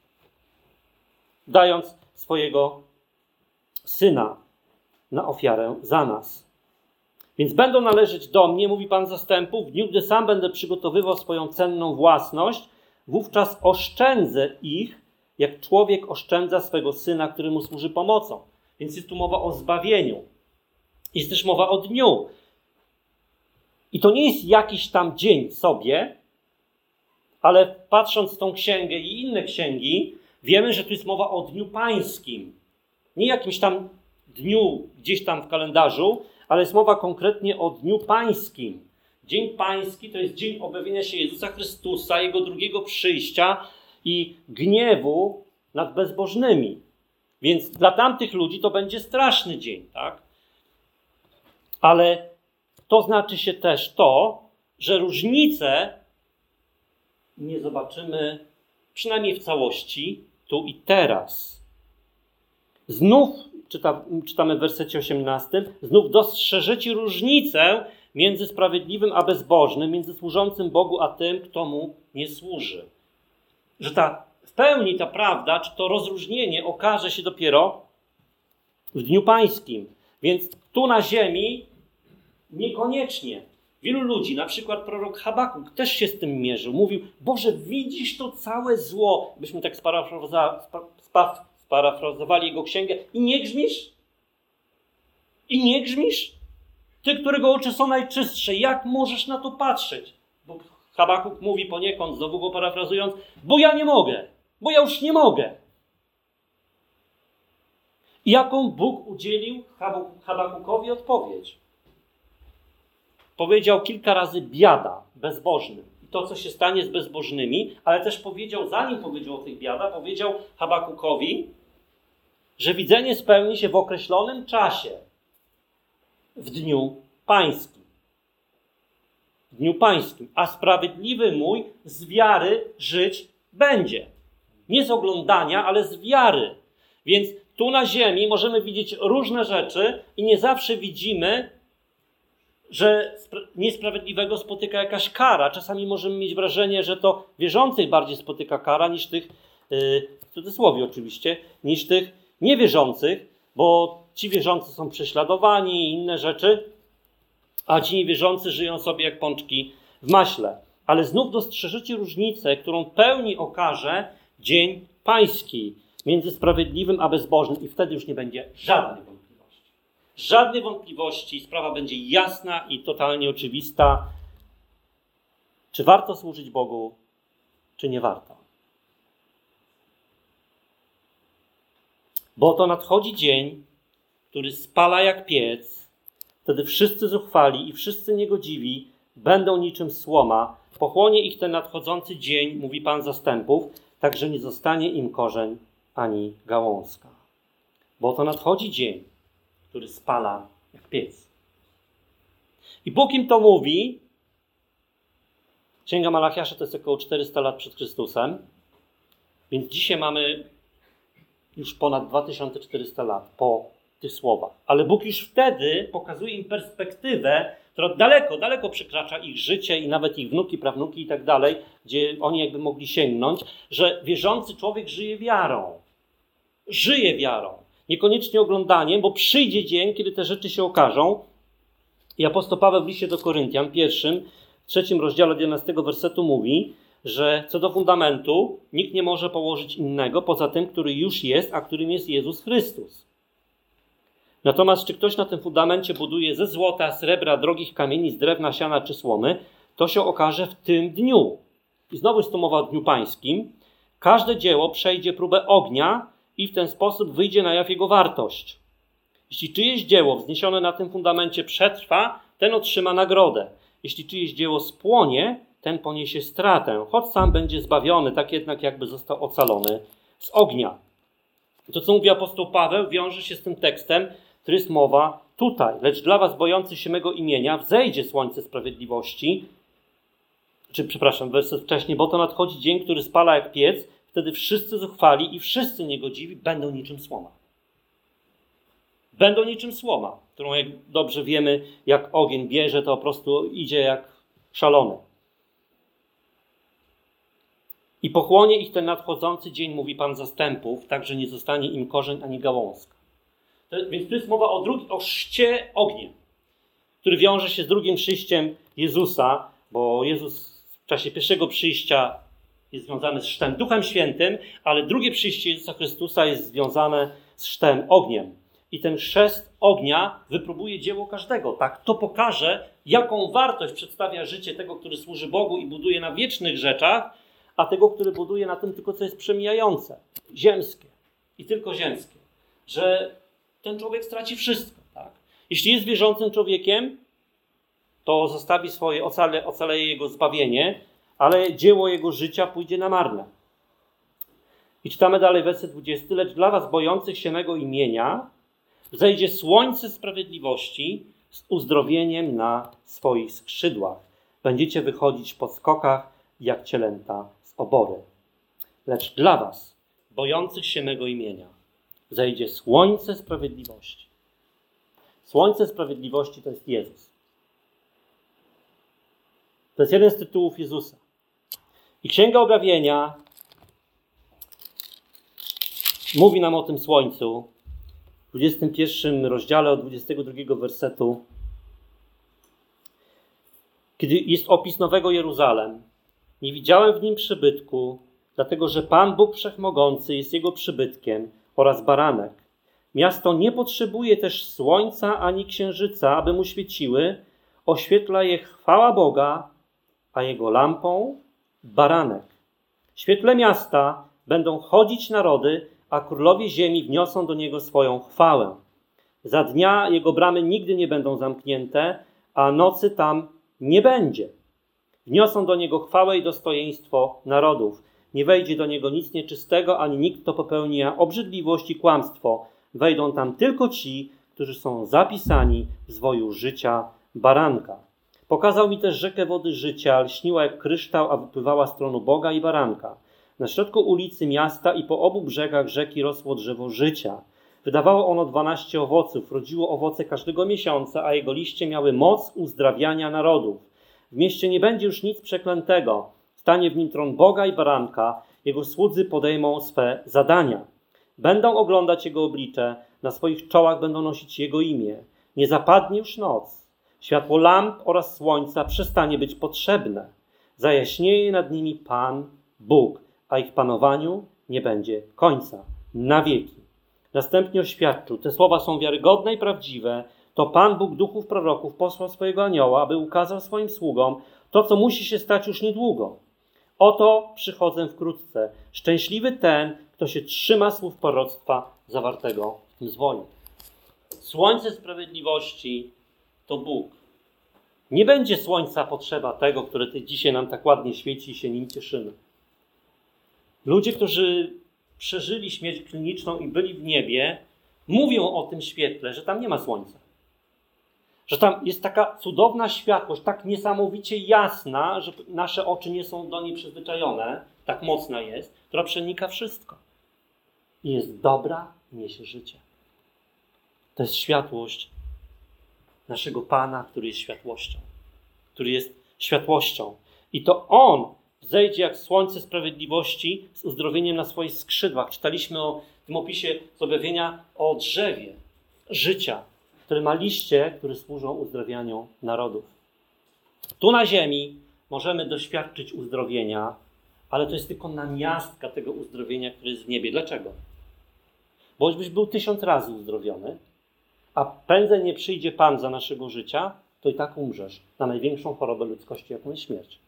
dając swojego Syna na ofiarę za nas. Więc będą należeć do mnie, mówi Pan zastępów, w dniu, gdy sam będę przygotowywał swoją cenną własność, wówczas oszczędzę ich, jak człowiek oszczędza swego syna, który mu służy pomocą. Więc jest tu mowa o zbawieniu. Jest też mowa o dniu. I to nie jest jakiś tam dzień sobie, ale patrząc w tą księgę i inne księgi, wiemy, że tu jest mowa o dniu pańskim. Nie jakimś tam dniu gdzieś tam w kalendarzu, ale jest mowa konkretnie o dniu pańskim. Dzień pański to jest dzień objawienia się Jezusa Chrystusa, Jego drugiego przyjścia i gniewu nad bezbożnymi. Więc dla tamtych ludzi to będzie straszny dzień, tak? Ale to znaczy się też to, że różnice nie zobaczymy, przynajmniej w całości, tu i teraz. Znów, czyta, czytamy w wersecie osiemnastym, znów dostrzeżecie różnicę między sprawiedliwym a bezbożnym, między służącym Bogu a tym, kto mu nie służy. Że ta w pełni ta prawda, czy to rozróżnienie okaże się dopiero w Dniu Pańskim. Więc tu na ziemi niekoniecznie Wielu ludzi, na przykład prorok Habakuk, też się z tym mierzył. Mówił, Boże, widzisz to całe zło. Byśmy tak sparafraza, spa, sparafrazowali jego księgę. I nie grzmisz? I nie grzmisz? Ty, którego oczy są najczystsze, jak możesz na to patrzeć? Bo Habakuk mówi poniekąd, znowu go parafrazując, bo ja nie mogę, bo ja już nie mogę. I jaką Bóg udzielił Habakukowi odpowiedź? Powiedział kilka razy biada bezbożnym. I to, co się stanie z bezbożnymi, ale też powiedział, zanim powiedział o tych biada, powiedział Habakukowi, że widzenie spełni się w określonym czasie, w dniu pańskim. W dniu pańskim. A sprawiedliwy mój z wiary żyć będzie. Nie z oglądania, ale z wiary. Więc tu na ziemi możemy widzieć różne rzeczy i nie zawsze widzimy, że niesprawiedliwego spotyka jakaś kara. Czasami możemy mieć wrażenie, że to wierzących bardziej spotyka kara niż tych, yy, w cudzysłowie oczywiście, niż tych niewierzących, bo ci wierzący są prześladowani i inne rzeczy, a ci niewierzący żyją sobie jak pączki w maśle. Ale znów dostrzeżycie różnicę, którą pełni okaże dzień pański między sprawiedliwym a bezbożnym i wtedy już nie będzie żadnej wątpliwości. Żadnej wątpliwości, sprawa będzie jasna i totalnie oczywista. Czy warto służyć Bogu, czy nie warto? Bo to nadchodzi dzień, który spala jak piec, wtedy wszyscy zuchwali i wszyscy niegodziwi będą niczym słoma. Pochłonie ich ten nadchodzący dzień, mówi Pan zastępów, tak że nie zostanie im korzeń ani gałązka. Bo to nadchodzi dzień, który spala jak piec. I Bóg im to mówi. Księga Malachiasza to jest około czterysta lat przed Chrystusem, więc dzisiaj mamy już ponad dwa tysiące czterysta lat po tych słowach. Ale Bóg już wtedy pokazuje im perspektywę, która daleko, daleko przekracza ich życie i nawet ich wnuki, prawnuki i tak dalej, gdzie oni jakby mogli sięgnąć, że wierzący człowiek żyje wiarą. Żyje wiarą. Niekoniecznie oglądaniem, bo przyjdzie dzień, kiedy te rzeczy się okażą. I apostoł Paweł w liście do Koryntian, pierwszym, w trzecim rozdziale od jedenastego wersetu mówi, że co do fundamentu nikt nie może położyć innego poza tym, który już jest, a którym jest Jezus Chrystus. Natomiast czy ktoś na tym fundamencie buduje ze złota, srebra, drogich kamieni, z drewna, siana czy słomy, to się okaże w tym dniu. I znowu jest to mowa o dniu pańskim. Każde dzieło przejdzie próbę ognia i w ten sposób wyjdzie na jaw jego wartość. Jeśli czyjeś dzieło wzniesione na tym fundamencie przetrwa, ten otrzyma nagrodę. Jeśli czyjeś dzieło spłonie, ten poniesie stratę, choć sam będzie zbawiony, tak jednak jakby został ocalony z ognia. To, co mówi apostoł Paweł, wiąże się z tym tekstem, który jest mowa tutaj. Lecz dla was bojących się mego imienia wzejdzie słońce sprawiedliwości, czy przepraszam, werset wcześniej, bo to nadchodzi dzień, który spala jak piec, wtedy wszyscy zuchwali i wszyscy niegodziwi będą niczym słoma. Będą niczym słoma, którą jak dobrze wiemy, jak ogień bierze, to po prostu idzie jak szalony. I pochłonie ich ten nadchodzący dzień, mówi Pan zastępów, tak, że nie zostanie im korzeń ani gałązka. To, więc tu jest mowa o, drugi, o chrzcie ogniem, który wiąże się z drugim przyjściem Jezusa, bo Jezus w czasie pierwszego przyjścia jest związany z chrztem Duchem Świętym, ale drugie przyjście Jezusa Chrystusa jest związane z chrztem ogniem. I ten chrzest ognia wypróbuje dzieło każdego. Tak, to pokaże, jaką wartość przedstawia życie tego, który służy Bogu i buduje na wiecznych rzeczach, a tego, który buduje na tym tylko, co jest przemijające, ziemskie i tylko ziemskie. Że ten człowiek straci wszystko. Tak? Jeśli jest wierzącym człowiekiem, to zostawi swoje, ocale, ocaleje jego zbawienie, ale dzieło jego życia pójdzie na marne. I czytamy dalej werset dwudziesty. Lecz dla was bojących się mego imienia wzejdzie słońce sprawiedliwości z uzdrowieniem na swoich skrzydłach. Będziecie wychodzić po skokach jak cielęta z obory. Lecz dla was, bojących się mego imienia, zejdzie słońce sprawiedliwości. Słońce sprawiedliwości to jest Jezus. To jest jeden z tytułów Jezusa. I Księga Objawienia mówi nam o tym słońcu w dwudziestym pierwszym rozdziale od dwudziestego drugiego wersetu. kiedy jest opis Nowego Jeruzalem. Nie widziałem w nim przybytku, dlatego że Pan Bóg Wszechmogący jest jego przybytkiem oraz baranek. Miasto nie potrzebuje też słońca ani księżyca, aby mu świeciły. Oświetla je chwała Boga, a jego lampą baranek. W świetle miasta będą chodzić narody, a królowie ziemi wniosą do niego swoją chwałę. Za dnia jego bramy nigdy nie będą zamknięte, a nocy tam nie będzie. Wniosą do niego chwałę i dostojeństwo narodów. Nie wejdzie do niego nic nieczystego, ani nikt, kto popełni obrzydliwość i kłamstwo. Wejdą tam tylko ci, którzy są zapisani w zwoju życia baranka. Pokazał mi też rzekę wody życia, lśniła jak kryształ, a wypływała z tronu Boga i baranka. Na środku ulicy miasta i po obu brzegach rzeki rosło drzewo życia. Wydawało ono dwanaście owoców, rodziło owoce każdego miesiąca, a jego liście miały moc uzdrawiania narodów. W mieście nie będzie już nic przeklętego. Stanie w nim tron Boga i baranka, jego słudzy podejmą swe zadania. Będą oglądać jego oblicze, na swoich czołach będą nosić jego imię. Nie zapadnie już noc. Światło lamp oraz słońca przestanie być potrzebne. Zajaśnieje nad nimi Pan Bóg, a ich panowaniu nie będzie końca. Na wieki. Następnie oświadczył, te słowa są wiarygodne i prawdziwe. To Pan Bóg duchów proroków posłał swojego anioła, aby ukazał swoim sługom to, co musi się stać już niedługo. Oto przychodzę wkrótce. Szczęśliwy ten, kto się trzyma słów proroctwa zawartego w tym zwoju. Słońce sprawiedliwości to Bóg. Nie będzie słońca potrzeba tego, które dzisiaj nam tak ładnie świeci i się nim cieszymy. Ludzie, którzy przeżyli śmierć kliniczną i byli w niebie, mówią o tym świetle, że tam nie ma słońca. Że tam jest taka cudowna światłość, tak niesamowicie jasna, że nasze oczy nie są do niej przyzwyczajone, tak mocna jest, która przenika wszystko. I jest dobra i niesie życie. To jest światłość naszego Pana, który jest światłością. Który jest światłością. I to On zejdzie jak słońce sprawiedliwości z uzdrowieniem na swoich skrzydłach. Czytaliśmy o tym opisie z objawienia o drzewie życia, które ma liście, które służą uzdrawianiu narodów. Tu na ziemi możemy doświadczyć uzdrowienia, ale to jest tylko namiastka tego uzdrowienia, które jest w niebie. Dlaczego? Bo choćbyś był tysiąc razy uzdrowiony, a prędzej nie przyjdzie Pan za naszego życia, to i tak umrzesz na największą chorobę ludzkości, jaką jest śmierć.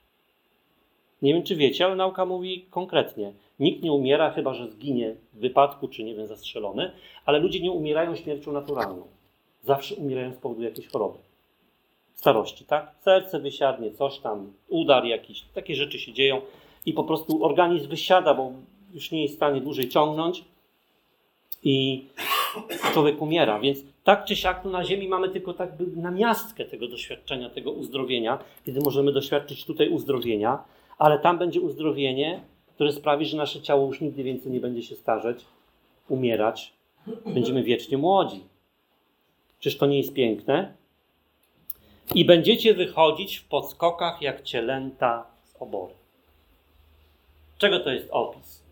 Nie wiem, czy wiecie, ale nauka mówi konkretnie. Nikt nie umiera, chyba że zginie w wypadku, czy nie wiem, zastrzelony, ale ludzie nie umierają śmiercią naturalną. Zawsze umierają z powodu jakiejś choroby. Starości, tak? Serce wysiadnie, coś tam, udar jakiś, takie rzeczy się dzieją i po prostu organizm wysiada, bo już nie jest w stanie dłużej ciągnąć i człowiek umiera. Więc tak czy siak tu na ziemi mamy tylko tak by namiastkę tego doświadczenia, tego uzdrowienia, kiedy możemy doświadczyć tutaj uzdrowienia, ale tam będzie uzdrowienie, które sprawi, że nasze ciało już nigdy więcej nie będzie się starzeć, umierać. Będziemy wiecznie młodzi. Czyż to nie jest piękne? I będziecie wychodzić w podskokach jak cielęta z obory. Czego to jest opis?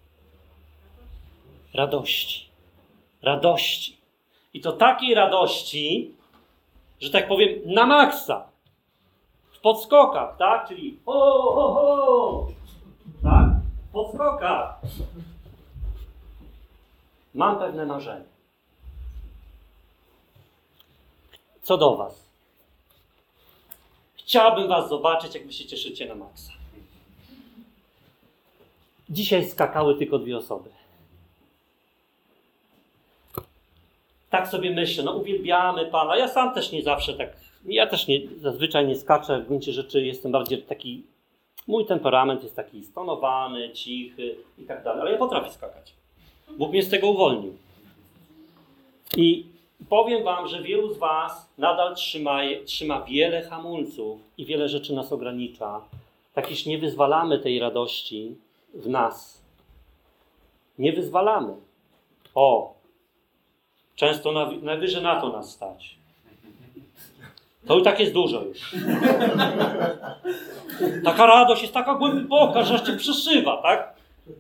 Radości. Radości. I to takiej radości, że tak powiem, na maksa. W podskokach, tak? Czyli ho, ho, ho. Tak? W podskokach. Mam pewne marzenie. Co do was? Chciałbym was zobaczyć, jak wy się cieszycie na maksa. Dzisiaj skakały tylko dwie osoby. Tak sobie myślę, no uwielbiamy Pana. Ja sam też nie zawsze tak, ja też nie, zazwyczaj nie skaczę. W gruncie rzeczy jestem bardziej taki, mój temperament jest taki stonowany, cichy i tak dalej. Ale ja potrafię skakać. Bóg mnie z tego uwolnił. I powiem wam, że wielu z was nadal trzyma, trzyma wiele hamulców i wiele rzeczy nas ogranicza. Tak iż nie wyzwalamy tej radości w nas. Nie wyzwalamy. O, często na, najwyżej na to nas stać. To i tak jest dużo już. Taka radość jest taka głęboka, że aż cię przeszywa, tak?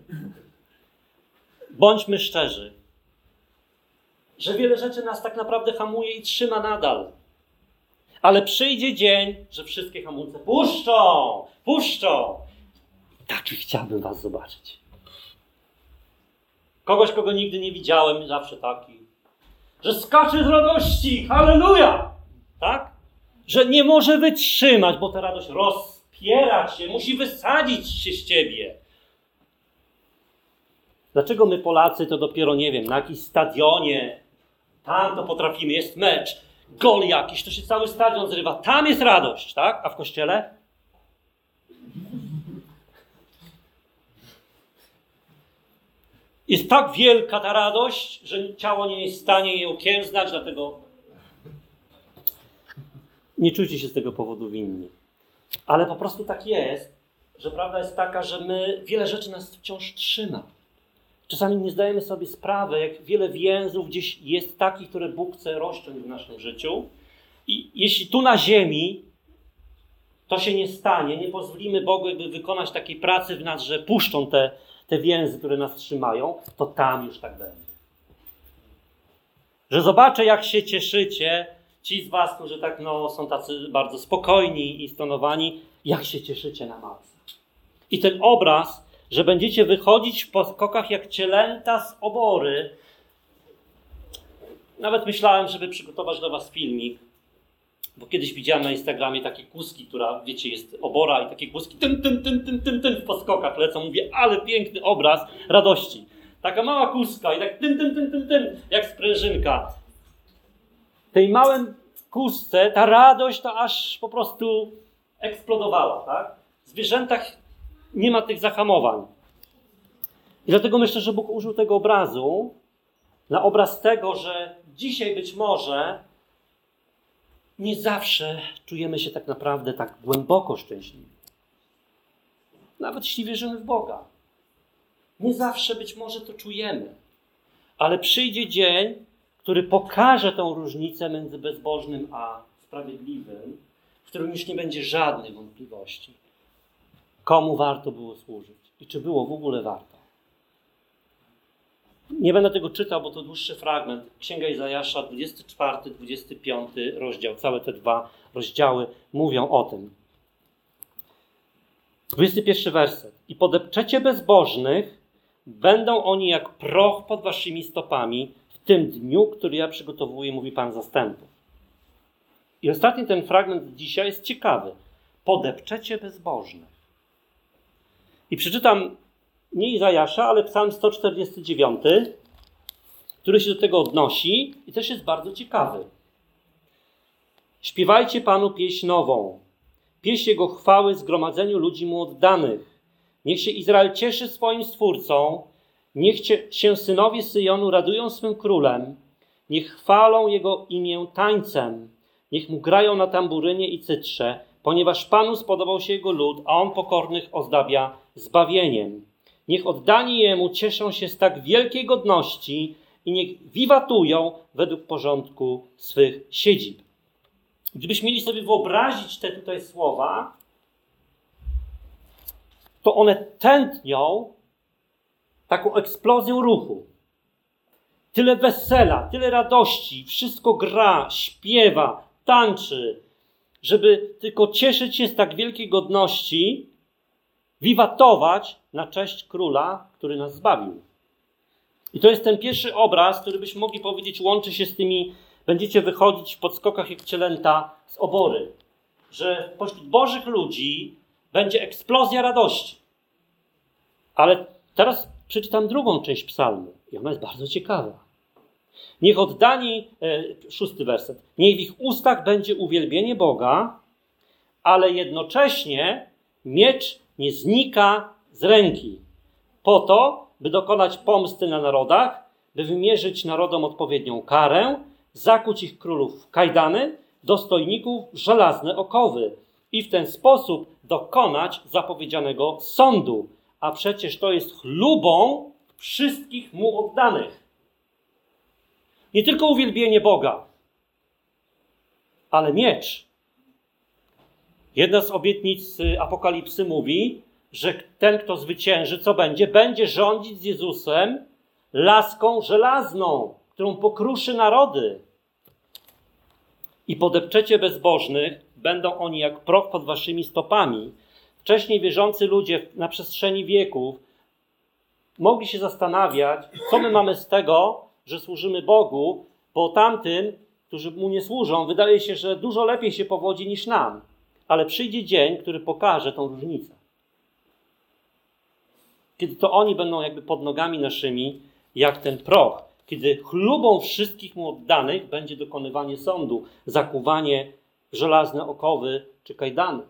Bądźmy szczerzy, że wiele rzeczy nas tak naprawdę hamuje i trzyma nadal. Ale przyjdzie dzień, że wszystkie hamulce puszczą, puszczą. Taki chciałbym was zobaczyć. Kogoś, kogo nigdy nie widziałem, zawsze taki. Że skacze z radości, halleluja! Tak? Że nie może wytrzymać, bo ta radość rozpiera się, musi wysadzić się z ciebie. Dlaczego my Polacy to dopiero, nie wiem, na jakimś stadionie, tam to potrafimy, jest mecz, gol jakiś, to się cały stadion zrywa, tam jest radość, tak? A w kościele? Jest tak wielka ta radość, że ciało nie jest w stanie jej okiełznać, dlatego nie czujcie się z tego powodu winni. Ale po prostu tak jest, że prawda jest taka, że my, wiele rzeczy nas wciąż trzyma. Czasami nie zdajemy sobie sprawy, jak wiele więzów gdzieś jest takich, które Bóg chce rozciąć w naszym życiu. I jeśli tu na ziemi to się nie stanie, nie pozwolimy Bogu jakby wykonać takiej pracy w nas, że puszczą te, te więzy, które nas trzymają, to tam już tak będzie. Że zobaczę, jak się cieszycie, ci z was, którzy tak no, są tacy bardzo spokojni i stonowani, jak się cieszycie na matce. I ten obraz, że będziecie wychodzić w podskokach jak cielęta z obory. Nawet myślałem, żeby przygotować do was filmik, bo kiedyś widziałem na Instagramie takie kuski, która, wiecie, jest obora i takie kuski tym, tym, tym, tym, tym, tym w podskokach lecą. Mówię, ale piękny obraz radości. Taka mała kuska i tak tym, tym, tym, tym, tym, jak sprężynka. W tej małej kusce ta radość to aż po prostu eksplodowała, tak? W zwierzętach nie ma tych zahamowań. I dlatego myślę, że Bóg użył tego obrazu na obraz tego, że dzisiaj być może nie zawsze czujemy się tak naprawdę tak głęboko szczęśliwi. Nawet jeśli wierzymy w Boga. Nie zawsze być może to czujemy. Ale przyjdzie dzień, który pokaże tą różnicę między bezbożnym a sprawiedliwym, w którym już nie będzie żadnych wątpliwości. Komu warto było służyć i czy było w ogóle warto. Nie będę tego czytał, bo to dłuższy fragment. Księga Izajasza, dwudziesty czwarty, dwudziesty piąty rozdział. Całe te dwa rozdziały mówią o tym. dwudziesty pierwszy werset. I podepczecie bezbożnych, będą oni jak proch pod waszymi stopami w tym dniu, który ja przygotowuję, mówi Pan zastępów. I ostatni ten fragment dzisiaj jest ciekawy. Podepczecie bezbożnych. I przeczytam nie Izajasza, ale Psalm sto czterdziesty dziewiąty, który się do tego odnosi i też jest bardzo ciekawy. Śpiewajcie Panu pieśń nową, pieśń Jego chwały zgromadzeniu ludzi mu oddanych. Niech się Izrael cieszy swoim Stwórcą, niech się synowie Syjonu radują swym królem, niech chwalą Jego imię tańcem, niech mu grają na tamburynie i cytrze, ponieważ Panu spodobał się Jego lud, a On pokornych ozdabia zbawieniem. Niech oddani Jemu cieszą się z tak wielkiej godności i niech wiwatują według porządku swych siedzib. Gdybyśmy mieli sobie wyobrazić te tutaj słowa, to one tętnią taką eksplozją ruchu. Tyle wesela, tyle radości, wszystko gra, śpiewa, tańczy, żeby tylko cieszyć się z tak wielkiej godności, wiwatować na cześć króla, który nas zbawił. I to jest ten pierwszy obraz, który byśmy mogli powiedzieć łączy się z tymi, będziecie wychodzić w podskokach jak cielęta z obory. Że pośród Bożych ludzi będzie eksplozja radości. Ale teraz przeczytam drugą część psalmu i ona jest bardzo ciekawa. Niech oddani, e, szósty werset, niech w ich ustach będzie uwielbienie Boga, ale jednocześnie miecz nie znika z ręki. Po to, by dokonać pomsty na narodach, by wymierzyć narodom odpowiednią karę, zakuć ich królów w kajdany, dostojników w żelazne okowy i w ten sposób dokonać zapowiedzianego sądu. A przecież to jest chlubą wszystkich mu oddanych. Nie tylko uwielbienie Boga, ale miecz. Jedna z obietnic Apokalipsy mówi, że ten, kto zwycięży, co będzie? Będzie rządzić z Jezusem laską żelazną, którą pokruszy narody. i podepczecie bezbożnych, będą oni jak proch pod waszymi stopami. Wcześniej wierzący ludzie na przestrzeni wieków mogli się zastanawiać, co my mamy z tego, że służymy Bogu, bo tamtym, którzy Mu nie służą, wydaje się, że dużo lepiej się powodzi niż nam. Ale przyjdzie dzień, który pokaże tą różnicę. Kiedy to oni będą jakby pod nogami naszymi, jak ten proch. Kiedy chlubą wszystkich Mu oddanych będzie dokonywanie sądu, zakuwanie w żelazne okowy czy kajdany.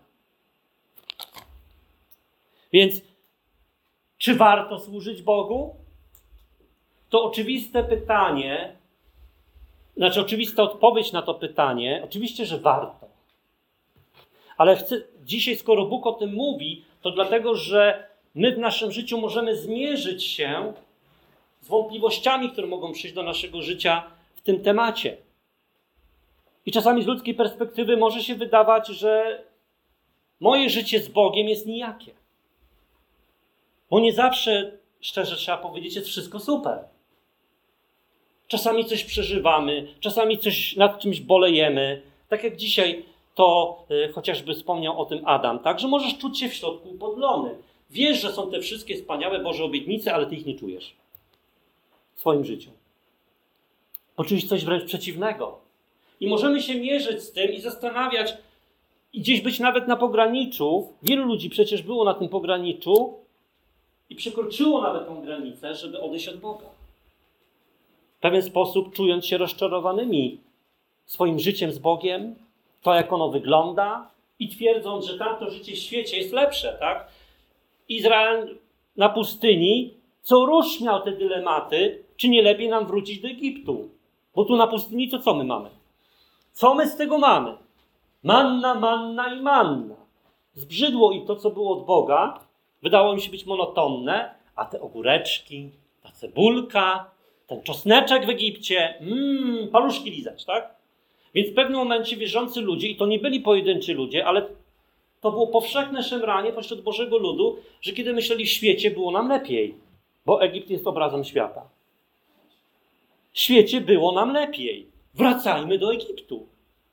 Więc czy warto służyć Bogu? To oczywiste pytanie, znaczy oczywista odpowiedź na to pytanie, oczywiście, że warto. Ale chcę, dzisiaj, skoro Bóg o tym mówi, to dlatego, że my w naszym życiu możemy zmierzyć się z wątpliwościami, które mogą przyjść do naszego życia w tym temacie. I czasami z ludzkiej perspektywy może się wydawać, że moje życie z Bogiem jest nijakie. Bo nie zawsze, szczerze trzeba powiedzieć, jest wszystko super. Czasami coś przeżywamy, czasami coś nad czymś bolejemy. Tak jak dzisiaj to y, chociażby wspomniał o tym Adam, tak? Że możesz czuć się w środku upodlony. Wiesz, że są te wszystkie wspaniałe Boże obietnice, ale ty ich nie czujesz w swoim życiu. Poczułeś coś wręcz przeciwnego. I możemy się mierzyć z tym i zastanawiać, i gdzieś być nawet na pograniczu. Wielu ludzi przecież było na tym pograniczu i przekroczyło nawet tą granicę, żeby odejść od Boga. W pewien sposób czując się rozczarowanymi swoim życiem z Bogiem, to jak ono wygląda i twierdząc, że tamto życie w świecie jest lepsze, tak? Izrael na pustyni co rusz miał te dylematy, czy nie lepiej nam wrócić do Egiptu. Bo tu na pustyni to co my mamy? Co my z tego mamy? Manna, manna i manna. Zbrzydło im to, co było od Boga, wydało mi się być monotonne, a te ogóreczki, ta cebulka, ten czosneczek w Egipcie, mmm, paluszki lizać, tak? Więc w pewnym momencie wierzący ludzie, i to nie byli pojedynczy ludzie, ale to było powszechne szemranie pośród Bożego ludu, że kiedy myśleli w świecie, było nam lepiej, bo Egipt jest obrazem świata. W świecie było nam lepiej. Wracajmy do Egiptu.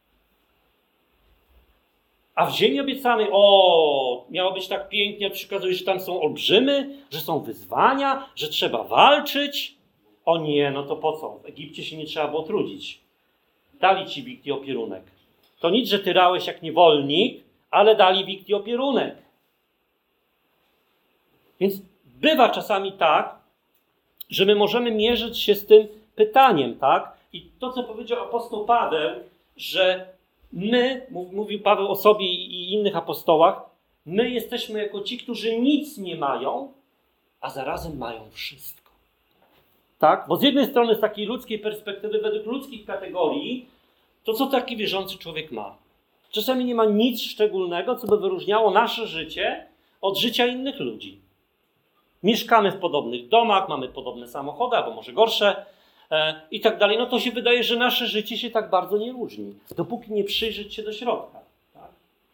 A w ziemi obiecanej, o, miało być tak pięknie, przykazuje, że tam są olbrzymy, że są wyzwania, że trzeba walczyć. O nie, no to po co? W Egipcie się nie trzeba było trudzić. Dali ci wikt i opierunek. To nic, że tyrałeś jak niewolnik, ale dali wikt i opierunek. Więc bywa czasami tak, że my możemy mierzyć się z tym pytaniem, tak? I to, co powiedział apostoł Paweł, że my, mówił Paweł o sobie i innych apostołach, my jesteśmy jako ci, którzy nic nie mają, a zarazem mają wszystko. Tak? Bo z jednej strony z takiej ludzkiej perspektywy, według ludzkich kategorii, to co taki wierzący człowiek ma? Czasami nie ma nic szczególnego, co by wyróżniało nasze życie od życia innych ludzi. Mieszkamy w podobnych domach, mamy podobne samochody, albo może gorsze e, i tak dalej. No to się wydaje, że nasze życie się tak bardzo nie różni. Dopóki nie przyjrzeć się do środka. Tak?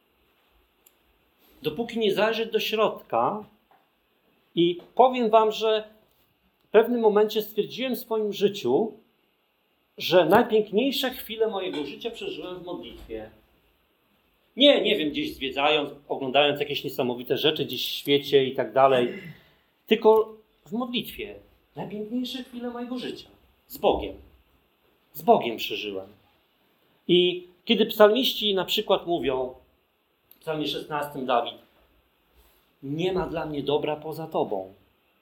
Dopóki nie zajrzeć do środka i powiem wam, że w pewnym momencie stwierdziłem w swoim życiu, że najpiękniejsze chwile mojego życia przeżyłem w modlitwie. Nie, nie wiem, gdzieś zwiedzając, oglądając jakieś niesamowite rzeczy gdzieś w świecie i tak dalej. Tylko w modlitwie. Najpiękniejsze chwile mojego życia. Z Bogiem. Z Bogiem przeżyłem. I kiedy psalmiści na przykład mówią, w psalmie szesnastym Dawid, nie ma dla mnie dobra poza Tobą.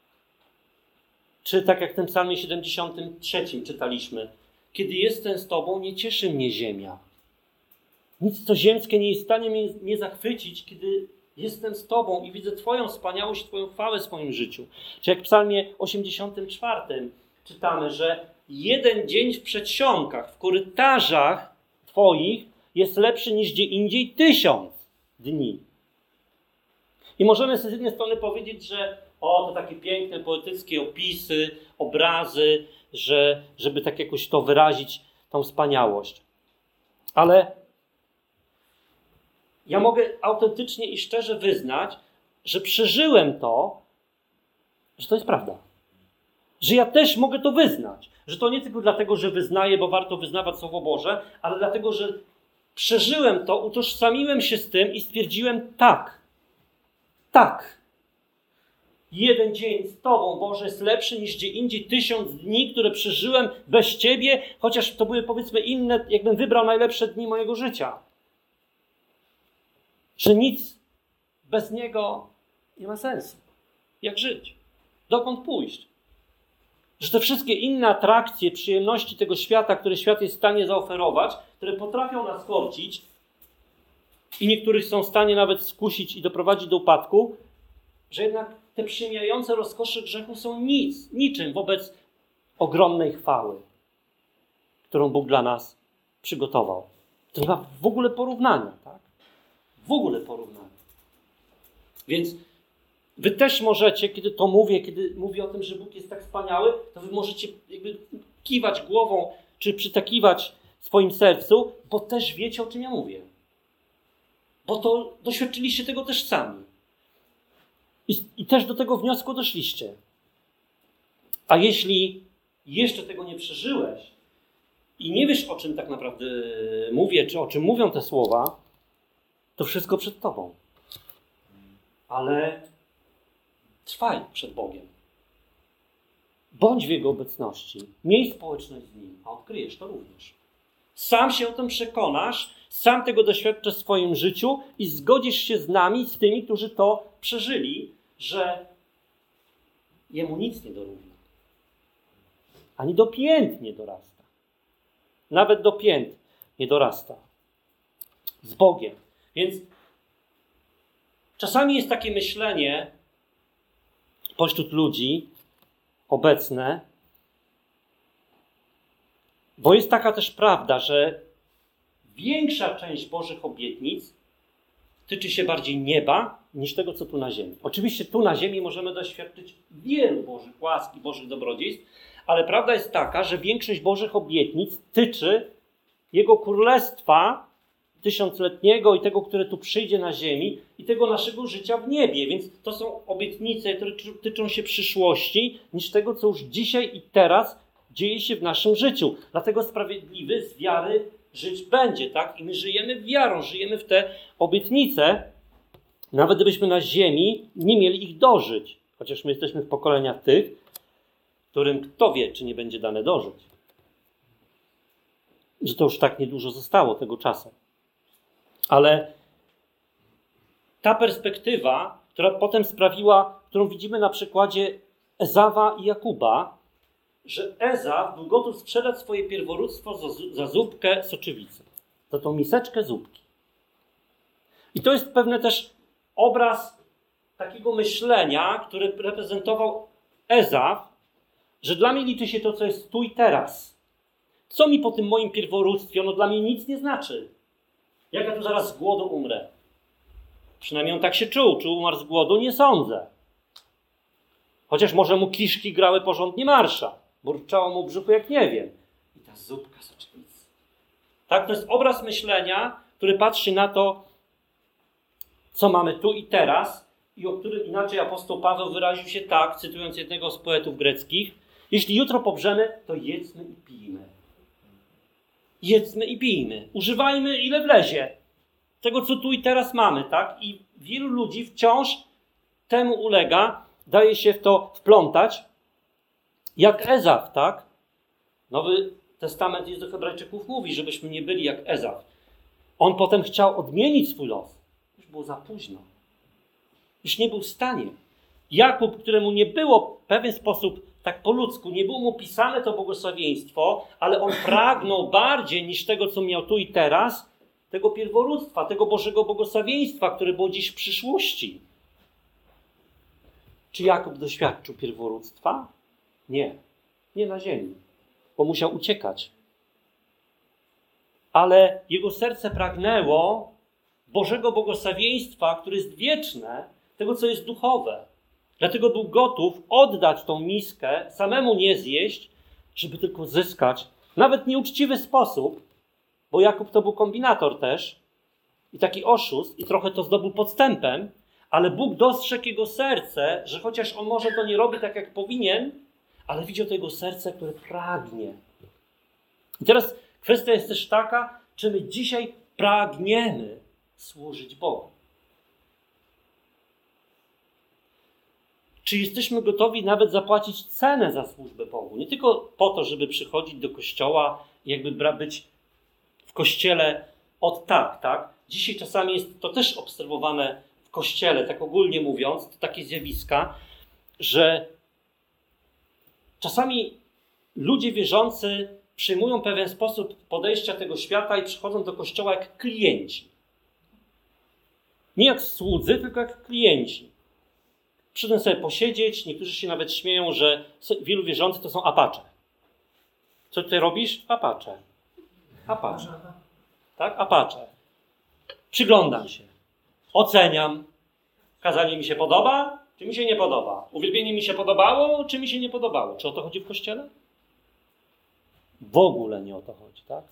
Czy tak jak w tym psalmie siedemdziesiątym trzecim czytaliśmy, kiedy jestem z Tobą, nie cieszy mnie ziemia. Nic co ziemskie nie jest w stanie mnie, mnie zachwycić, kiedy jestem z Tobą i widzę Twoją wspaniałość, Twoją chwałę w swoim życiu. Czy jak w psalmie osiemdziesiątym czwartym czytamy, że jeden dzień w przedsionkach, w korytarzach Twoich jest lepszy niż gdzie indziej tysiąc dni. I możemy z jednej strony powiedzieć, że o, to takie piękne, poetyckie opisy, obrazy, że, żeby tak jakoś to wyrazić, tą wspaniałość. Ale ja mogę autentycznie i szczerze wyznać, że przeżyłem to, że to jest prawda. Że ja też mogę to wyznać. Że to nie tylko dlatego, że wyznaję, bo warto wyznawać Słowo Boże, ale dlatego, że przeżyłem to, utożsamiłem się z tym i stwierdziłem tak, tak. Jeden dzień z Tobą, Boże, jest lepszy niż gdzie indziej tysiąc dni, które przeżyłem bez Ciebie, chociaż to były, powiedzmy, inne, jakbym wybrał najlepsze dni mojego życia. Że nic bez Niego nie ma sensu. Jak żyć? Dokąd pójść? Że te wszystkie inne atrakcje, przyjemności tego świata, które świat jest w stanie zaoferować, które potrafią nas korcić i niektórych są w stanie nawet skusić i doprowadzić do upadku, że jednak te przemijające rozkosze grzechu są nic, niczym wobec ogromnej chwały, którą Bóg dla nas przygotował. To nie ma w ogóle porównania, tak? W ogóle porównania. Więc wy też możecie, kiedy to mówię, kiedy mówię o tym, że Bóg jest tak wspaniały, to wy możecie jakby kiwać głową, czy przytakiwać w swoim sercu, bo też wiecie, o czym ja mówię. Bo to doświadczyliście tego też sami. I, I też do tego wniosku doszliście. A jeśli jeszcze tego nie przeżyłeś i nie wiesz, o czym tak naprawdę mówię, czy o czym mówią te słowa, to wszystko przed tobą. Ale trwaj przed Bogiem. Bądź w Jego obecności. Miej społeczność z Nim, a odkryjesz to również. Sam się o tym przekonasz, sam tego doświadczysz w swoim życiu i zgodzisz się z nami, z tymi, którzy to przeżyli, że Jemu nic nie dorówna. Ani do pięt nie dorasta. Nawet do pięt nie dorasta. Z Bogiem. Więc czasami jest takie myślenie pośród ludzi obecne, bo jest taka też prawda, że większa część Bożych obietnic tyczy się bardziej nieba niż tego, co tu na ziemi. Oczywiście tu na ziemi możemy doświadczyć wielu Bożych łask i Bożych dobrodziejstw, ale prawda jest taka, że większość Bożych obietnic tyczy Jego Królestwa tysiącletniego i tego, które tu przyjdzie na ziemi i tego naszego życia w niebie. Więc to są obietnice, które tyczą się przyszłości niż tego, co już dzisiaj i teraz dzieje się w naszym życiu. Dlatego sprawiedliwy z wiary żyć będzie, tak? I my żyjemy wiarą, żyjemy w te obietnice, nawet gdybyśmy na ziemi nie mieli ich dożyć. Chociaż my jesteśmy w pokoleniach tych, którym kto wie, czy nie będzie dane dożyć. Że to już tak niedużo zostało tego czasu. Ale ta perspektywa, która potem sprawiła, którą widzimy na przykładzie Ezawa i Jakuba, że Ezaw był gotów sprzedać swoje pierworództwo za, za zupkę soczewicy. Za tą miseczkę zupki. I to jest pewne też obraz takiego myślenia, który reprezentował Ezaw, że dla mnie liczy się to, co jest tu i teraz. Co mi po tym moim pierworództwie? Ono dla mnie nic nie znaczy. Jak ja tu zaraz z głodu umrę? Przynajmniej on tak się czuł. Czy umarł z głodu? Nie sądzę. Chociaż może mu kiszki grały porządnie marsza. Burczało mu w brzuchu jak nie wiem. I ta zupka soczewicy. Tak, to jest obraz myślenia, który patrzy na to, co mamy tu i teraz i o którym inaczej apostoł Paweł wyraził się tak, cytując jednego z poetów greckich: jeśli jutro pobrzemy, to jedzmy i pijmy. Jedzmy i pijmy. Używajmy ile wlezie. Tego, co tu i teraz mamy, tak? I wielu ludzi wciąż temu ulega, daje się w to wplątać. Jak Ezaw, tak? Nowy Testament jest do Hebrajczyków mówi, żebyśmy nie byli jak Ezaw. On potem chciał odmienić swój los. Już było za późno. Już nie był w stanie. Jakub, któremu nie było w pewien sposób tak po ludzku, nie było mu pisane to błogosławieństwo, ale on pragnął bardziej niż tego, co miał tu i teraz, tego pierworództwa, tego Bożego błogosławieństwa, które było dziś w przyszłości. Czy Jakub doświadczył pierworództwa? Nie. Nie na ziemi, bo musiał uciekać. Ale jego serce pragnęło Bożego błogosławieństwa, które jest wieczne, tego, co jest duchowe. Dlatego był gotów oddać tą miskę, samemu nie zjeść, żeby tylko zyskać, nawet nieuczciwy sposób, bo Jakub to był kombinator też i taki oszust i trochę to zdobył podstępem, ale Bóg dostrzegł jego serce, że chociaż on może to nie robi tak, jak powinien, ale widział to jego serce, które pragnie. I teraz kwestia jest też taka, czy my dzisiaj pragniemy służyć Bogu. Czy jesteśmy gotowi nawet zapłacić cenę za służbę Bogu? Nie tylko po to, żeby przychodzić do kościoła i jakby być w kościele od tak, tak? Dzisiaj czasami jest to też obserwowane w kościele, tak ogólnie mówiąc, to takie zjawiska, że czasami ludzie wierzący przyjmują pewien sposób podejścia tego świata i przychodzą do kościoła jak klienci. Nie jak słudzy, tylko jak klienci. Przyjdą sobie posiedzieć, niektórzy się nawet śmieją, że wielu wierzących to są apacze. Co ty robisz? Apacze. Apacze. Tak? Apacze. Przyglądam się. Oceniam. Kazanie mi się podoba, czy mi się nie podoba? Uwielbienie mi się podobało, czy mi się nie podobało? Czy o to chodzi w kościele? W ogóle nie o to chodzi, tak?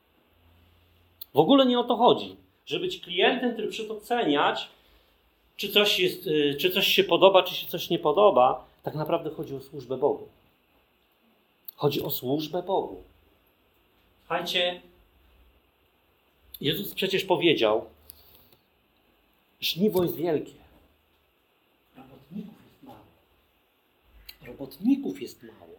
W ogóle nie o to chodzi. Żeby być klientem, który przyszedł oceniać, czy coś jest, czy coś się podoba, czy się coś nie podoba, tak naprawdę chodzi o służbę Bogu. Chodzi o służbę Bogu. Słuchajcie, Jezus przecież powiedział, żniwo jest wielkie. Robotników jest mało. Robotników jest mało.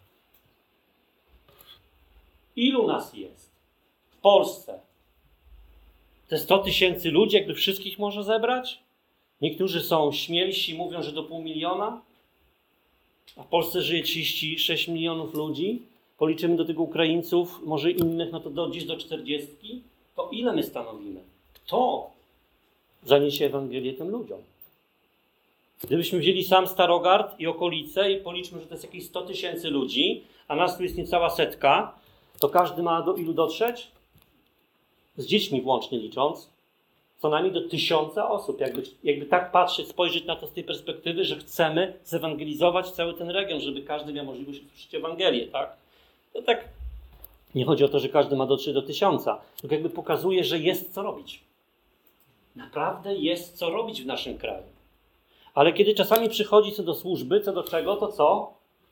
Ilu nas jest w Polsce? Te sto tysięcy ludzi, jakby wszystkich może zebrać? Niektórzy są śmielsi, mówią, że do pół miliona. A w Polsce żyje trzydzieści sześć milionów ludzi. Policzymy do tego Ukraińców, może innych, no to do, gdzieś do czterdziestki. To ile my stanowimy? Kto zaniesie Ewangelię tym ludziom? Gdybyśmy wzięli sam Starogard i okolice i policzmy, że to jest jakieś sto tysięcy ludzi, a nas tu jest niecała setka, to każdy ma do ilu dotrzeć? Z dziećmi włącznie licząc, co najmniej do tysiąca osób. Jakby, jakby tak patrzeć, spojrzeć na to z tej perspektywy, że chcemy zewangelizować cały ten region, żeby każdy miał możliwość usłyszeć Ewangelię, tak? To tak nie chodzi o to, że każdy ma dotrzeć do tysiąca, tylko jakby pokazuje, że jest co robić. Naprawdę jest co robić w naszym kraju. Ale kiedy czasami przychodzi co do służby, co do czego, to co?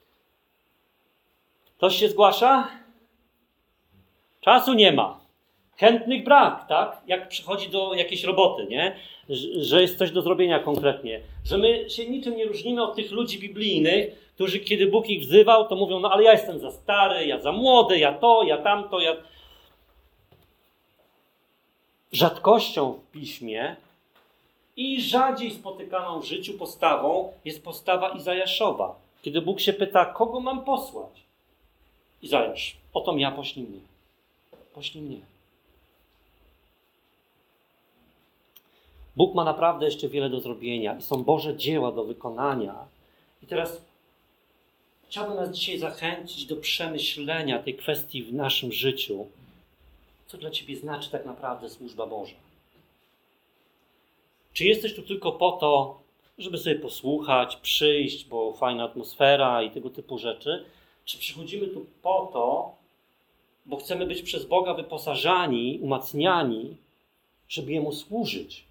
Ktoś się zgłasza? Czasu nie ma. Chętnych brak, tak? Jak przychodzi do jakiejś roboty, nie? Że jest coś do zrobienia konkretnie. Że my się niczym nie różnimy od tych ludzi biblijnych, którzy kiedy Bóg ich wzywał, to mówią, no ale ja jestem za stary, ja za młody, ja to, ja tamto, ja... Rzadkością w Piśmie i rzadziej spotykaną w życiu postawą jest postawa Izajaszowa. Kiedy Bóg się pyta, kogo mam posłać? Izajasz, oto ja, poślij mnie. Poślij mnie. Bóg ma naprawdę jeszcze wiele do zrobienia i są Boże dzieła do wykonania. I teraz chciałbym nas dzisiaj zachęcić do przemyślenia tej kwestii w naszym życiu. Co dla Ciebie znaczy tak naprawdę służba Boża? Czy jesteś tu tylko po to, żeby sobie posłuchać, przyjść, bo fajna atmosfera i tego typu rzeczy? Czy przychodzimy tu po to, bo chcemy być przez Boga wyposażani, umacniani, żeby Jemu służyć?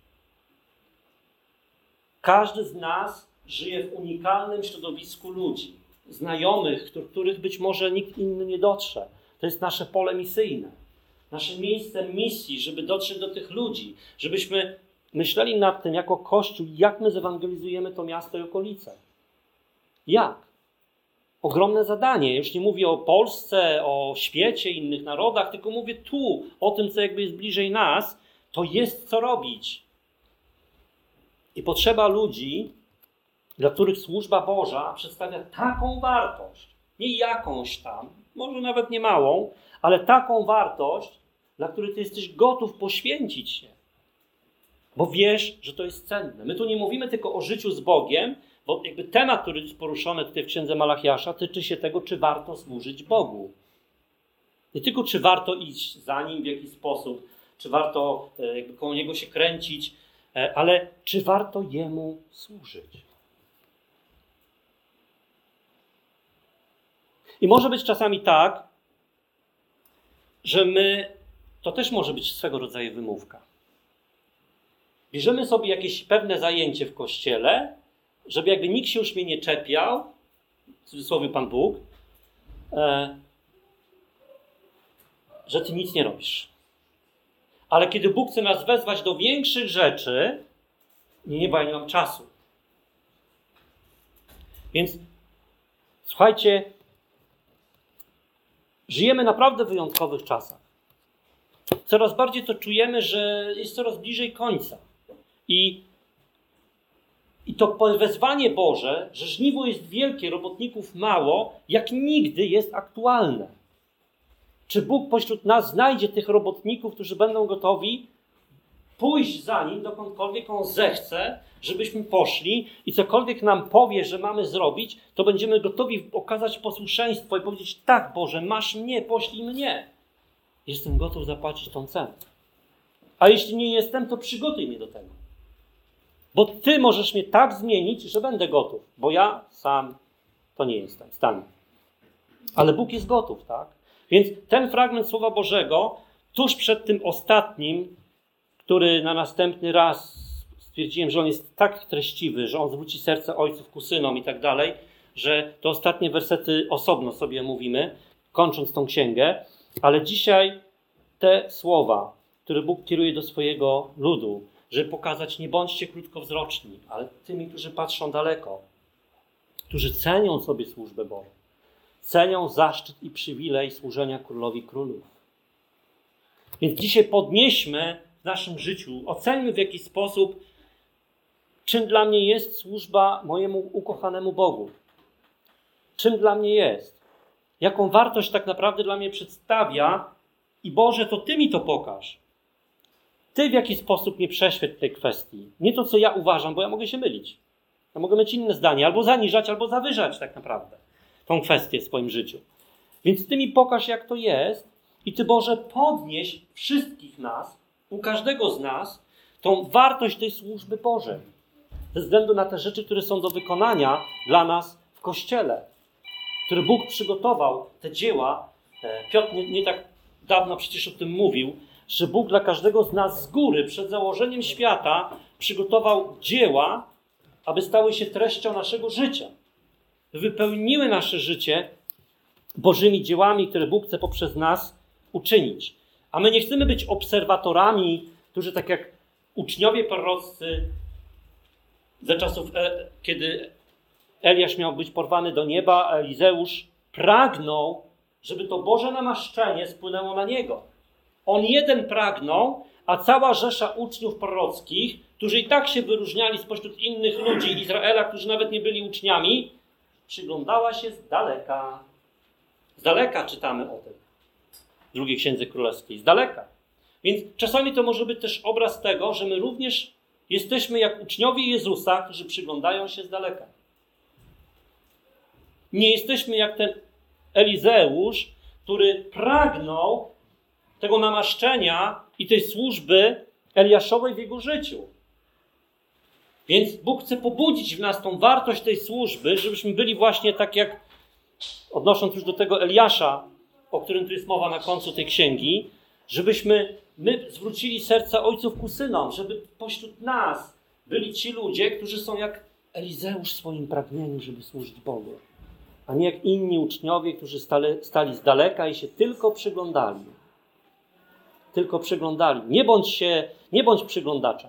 Każdy z nas żyje w unikalnym środowisku ludzi, znajomych, do których być może nikt inny nie dotrze. To jest nasze pole misyjne, nasze miejsce misji, żeby dotrzeć do tych ludzi, żebyśmy myśleli nad tym jako Kościół, jak my zewangelizujemy to miasto i okolice. Jak? Ogromne zadanie. Już nie mówię o Polsce, o świecie, innych narodach, tylko mówię tu, o tym, co jakby jest bliżej nas. To jest co robić. I potrzeba ludzi, dla których służba Boża przedstawia taką wartość, nie jakąś tam, może nawet nie małą, ale taką wartość, dla której ty jesteś gotów poświęcić się. Bo wiesz, że to jest cenne. My tu nie mówimy tylko o życiu z Bogiem, bo jakby temat, który jest poruszony tutaj w księdze Malachiasza, tyczy się tego, czy warto służyć Bogu. Nie tylko, czy warto iść za Nim w jakiś sposób, czy warto jakby koło Niego się kręcić, ale czy warto Jemu służyć. I może być czasami tak, że my, to też może być swego rodzaju wymówka. Bierzemy sobie jakieś pewne zajęcie w kościele, żeby jakby nikt się już mnie nie czepiał, w cudzysłowie Pan Bóg, e, że ty nic nie robisz. Ale kiedy Bóg chce nas wezwać do większych rzeczy, nie, nie, bo ja nie mam czasu. Więc słuchajcie, żyjemy naprawdę w wyjątkowych czasach. Coraz bardziej to czujemy, że jest coraz bliżej końca. I, i to wezwanie Boże, że żniwo jest wielkie, robotników mało, jak nigdy jest aktualne. Czy Bóg pośród nas znajdzie tych robotników, którzy będą gotowi pójść za Nim, dokądkolwiek On zechce, żebyśmy poszli i cokolwiek nam powie, że mamy zrobić, to będziemy gotowi okazać posłuszeństwo i powiedzieć: tak, Boże, masz mnie, poślij mnie. Jestem gotów zapłacić tą cenę. A jeśli nie jestem, to przygotuj mnie do tego. Bo Ty możesz mnie tak zmienić, że będę gotów, bo ja sam to nie jestem w stanie. Ale Bóg jest gotów, tak? Więc ten fragment Słowa Bożego, tuż przed tym ostatnim, który na następny raz stwierdziłem, że on jest tak treściwy, że on zwróci serce ojców ku synom i tak dalej, że te ostatnie wersety osobno sobie mówimy, kończąc tą księgę, ale dzisiaj te słowa, które Bóg kieruje do swojego ludu, żeby pokazać: nie bądźcie krótkowzroczni, ale tymi, którzy patrzą daleko, którzy cenią sobie służbę Bożą, cenią zaszczyt i przywilej służenia Królowi Królów. Więc dzisiaj podnieśmy w naszym życiu, oceńmy w jakiś sposób, czym dla mnie jest służba mojemu ukochanemu Bogu. Czym dla mnie jest. Jaką wartość tak naprawdę dla mnie przedstawia i Boże, to Ty mi to pokaż. Ty w jaki sposób mnie prześwietl tej kwestii. Nie to, co ja uważam, bo ja mogę się mylić. Ja mogę mieć inne zdanie, albo zaniżać, albo zawyżać tak naprawdę tą kwestię w swoim życiu. Więc Ty mi pokaż, jak to jest i Ty, Boże, podnieś wszystkich nas, u każdego z nas, tą wartość tej służby Bożej. Ze względu na te rzeczy, które są do wykonania dla nas w Kościele, które Bóg przygotował, te dzieła. Piotr nie, nie tak dawno przecież o tym mówił, że Bóg dla każdego z nas z góry, przed założeniem świata, przygotował dzieła, aby stały się treścią naszego życia. Wypełniły nasze życie Bożymi dziełami, które Bóg chce poprzez nas uczynić. A my nie chcemy być obserwatorami, którzy tak jak uczniowie proroccy za czasów, kiedy Eliasz miał być porwany do nieba, a Elizeusz pragnął, żeby to Boże namaszczenie spłynęło na niego. On jeden pragnął, a cała rzesza uczniów prorockich, którzy i tak się wyróżniali spośród innych ludzi Izraela, którzy nawet nie byli uczniami, przyglądała się z daleka. Z daleka czytamy o tym w drugiej Księdze Królewskiej. Z daleka. Więc czasami to może być też obraz tego, że my również jesteśmy jak uczniowie Jezusa, którzy przyglądają się z daleka. Nie jesteśmy jak ten Elizeusz, który pragnął tego namaszczenia i tej służby Eliaszowej w jego życiu. Więc Bóg chce pobudzić w nas tą wartość tej służby, żebyśmy byli właśnie tak jak, odnosząc już do tego Eliasza, o którym tu jest mowa na końcu tej księgi, żebyśmy my zwrócili serca ojców ku synom, żeby pośród nas byli ci ludzie, którzy są jak Elizeusz w swoim pragnieniu, żeby służyć Bogu. A nie jak inni uczniowie, którzy stali, stali z daleka i się tylko przyglądali. Tylko przyglądali. Nie bądź się, nie bądź przyglądaczem.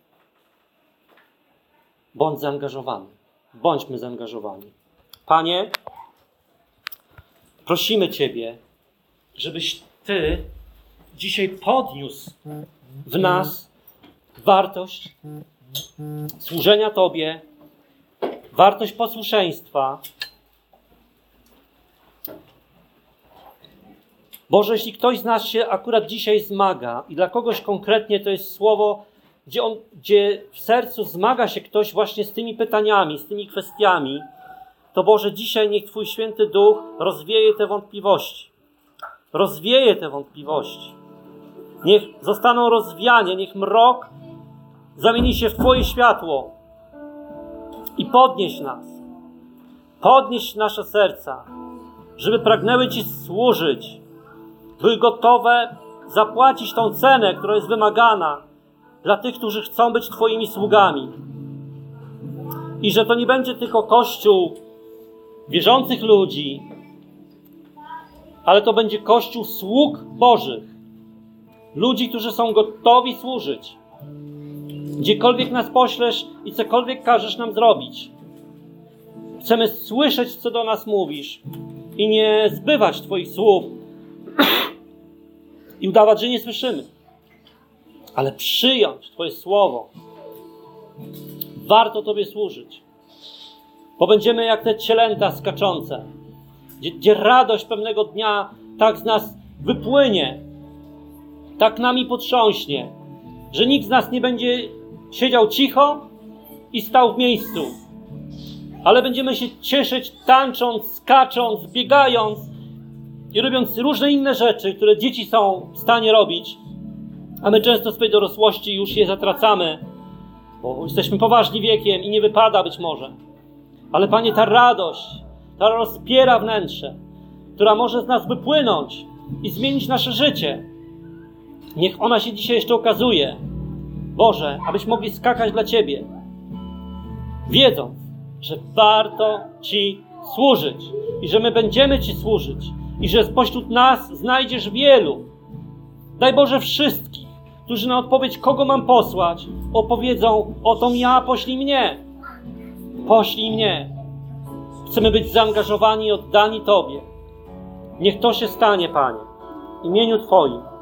Bądź zaangażowany. Bądźmy zaangażowani. Panie, prosimy Ciebie, żebyś Ty dzisiaj podniósł w nas wartość służenia Tobie, wartość posłuszeństwa. Boże, jeśli ktoś z nas się akurat dzisiaj zmaga i dla kogoś konkretnie to jest słowo, gdzie, on, gdzie w sercu zmaga się ktoś właśnie z tymi pytaniami, z tymi kwestiami, to Boże, dzisiaj niech Twój Święty Duch rozwieje te wątpliwości. Rozwieje te wątpliwości. Niech zostaną rozwiane, niech mrok zamieni się w Twoje światło i podnieś nas. Podnieś nasze serca, żeby pragnęły Ci służyć, były gotowe zapłacić tą cenę, która jest wymagana dla tych, którzy chcą być Twoimi sługami. I że to nie będzie tylko Kościół wierzących ludzi, ale to będzie Kościół sług Bożych. Ludzi, którzy są gotowi służyć. Gdziekolwiek nas poślesz i cokolwiek każesz nam zrobić. Chcemy słyszeć, co do nas mówisz i nie zbywać Twoich słów i udawać, że nie słyszymy. Ale przyjąć Twoje słowo. Warto Tobie służyć. Bo będziemy jak te cielęta skaczące, gdzie, gdzie radość pewnego dnia tak z nas wypłynie, tak nami potrząśnie, że nikt z nas nie będzie siedział cicho i stał w miejscu. Ale będziemy się cieszyć, tańcząc, skacząc, biegając i robiąc różne inne rzeczy, które dzieci są w stanie robić, a my często w swojej dorosłości już je zatracamy, bo jesteśmy poważni wiekiem i nie wypada być może. Ale Panie, ta radość, ta rozpiera wnętrze, która może z nas wypłynąć i zmienić nasze życie, niech ona się dzisiaj jeszcze okazuje. Boże, abyśmy mogli skakać dla Ciebie, wiedząc, że warto Ci służyć i że my będziemy Ci służyć i że spośród nas znajdziesz wielu. Daj Boże wszystkich, którzy na odpowiedź, kogo mam posłać, opowiedzą: oto ja, poślij mnie. Poślij mnie. Chcemy być zaangażowani i oddani Tobie. Niech to się stanie, Panie, w imieniu Twoim.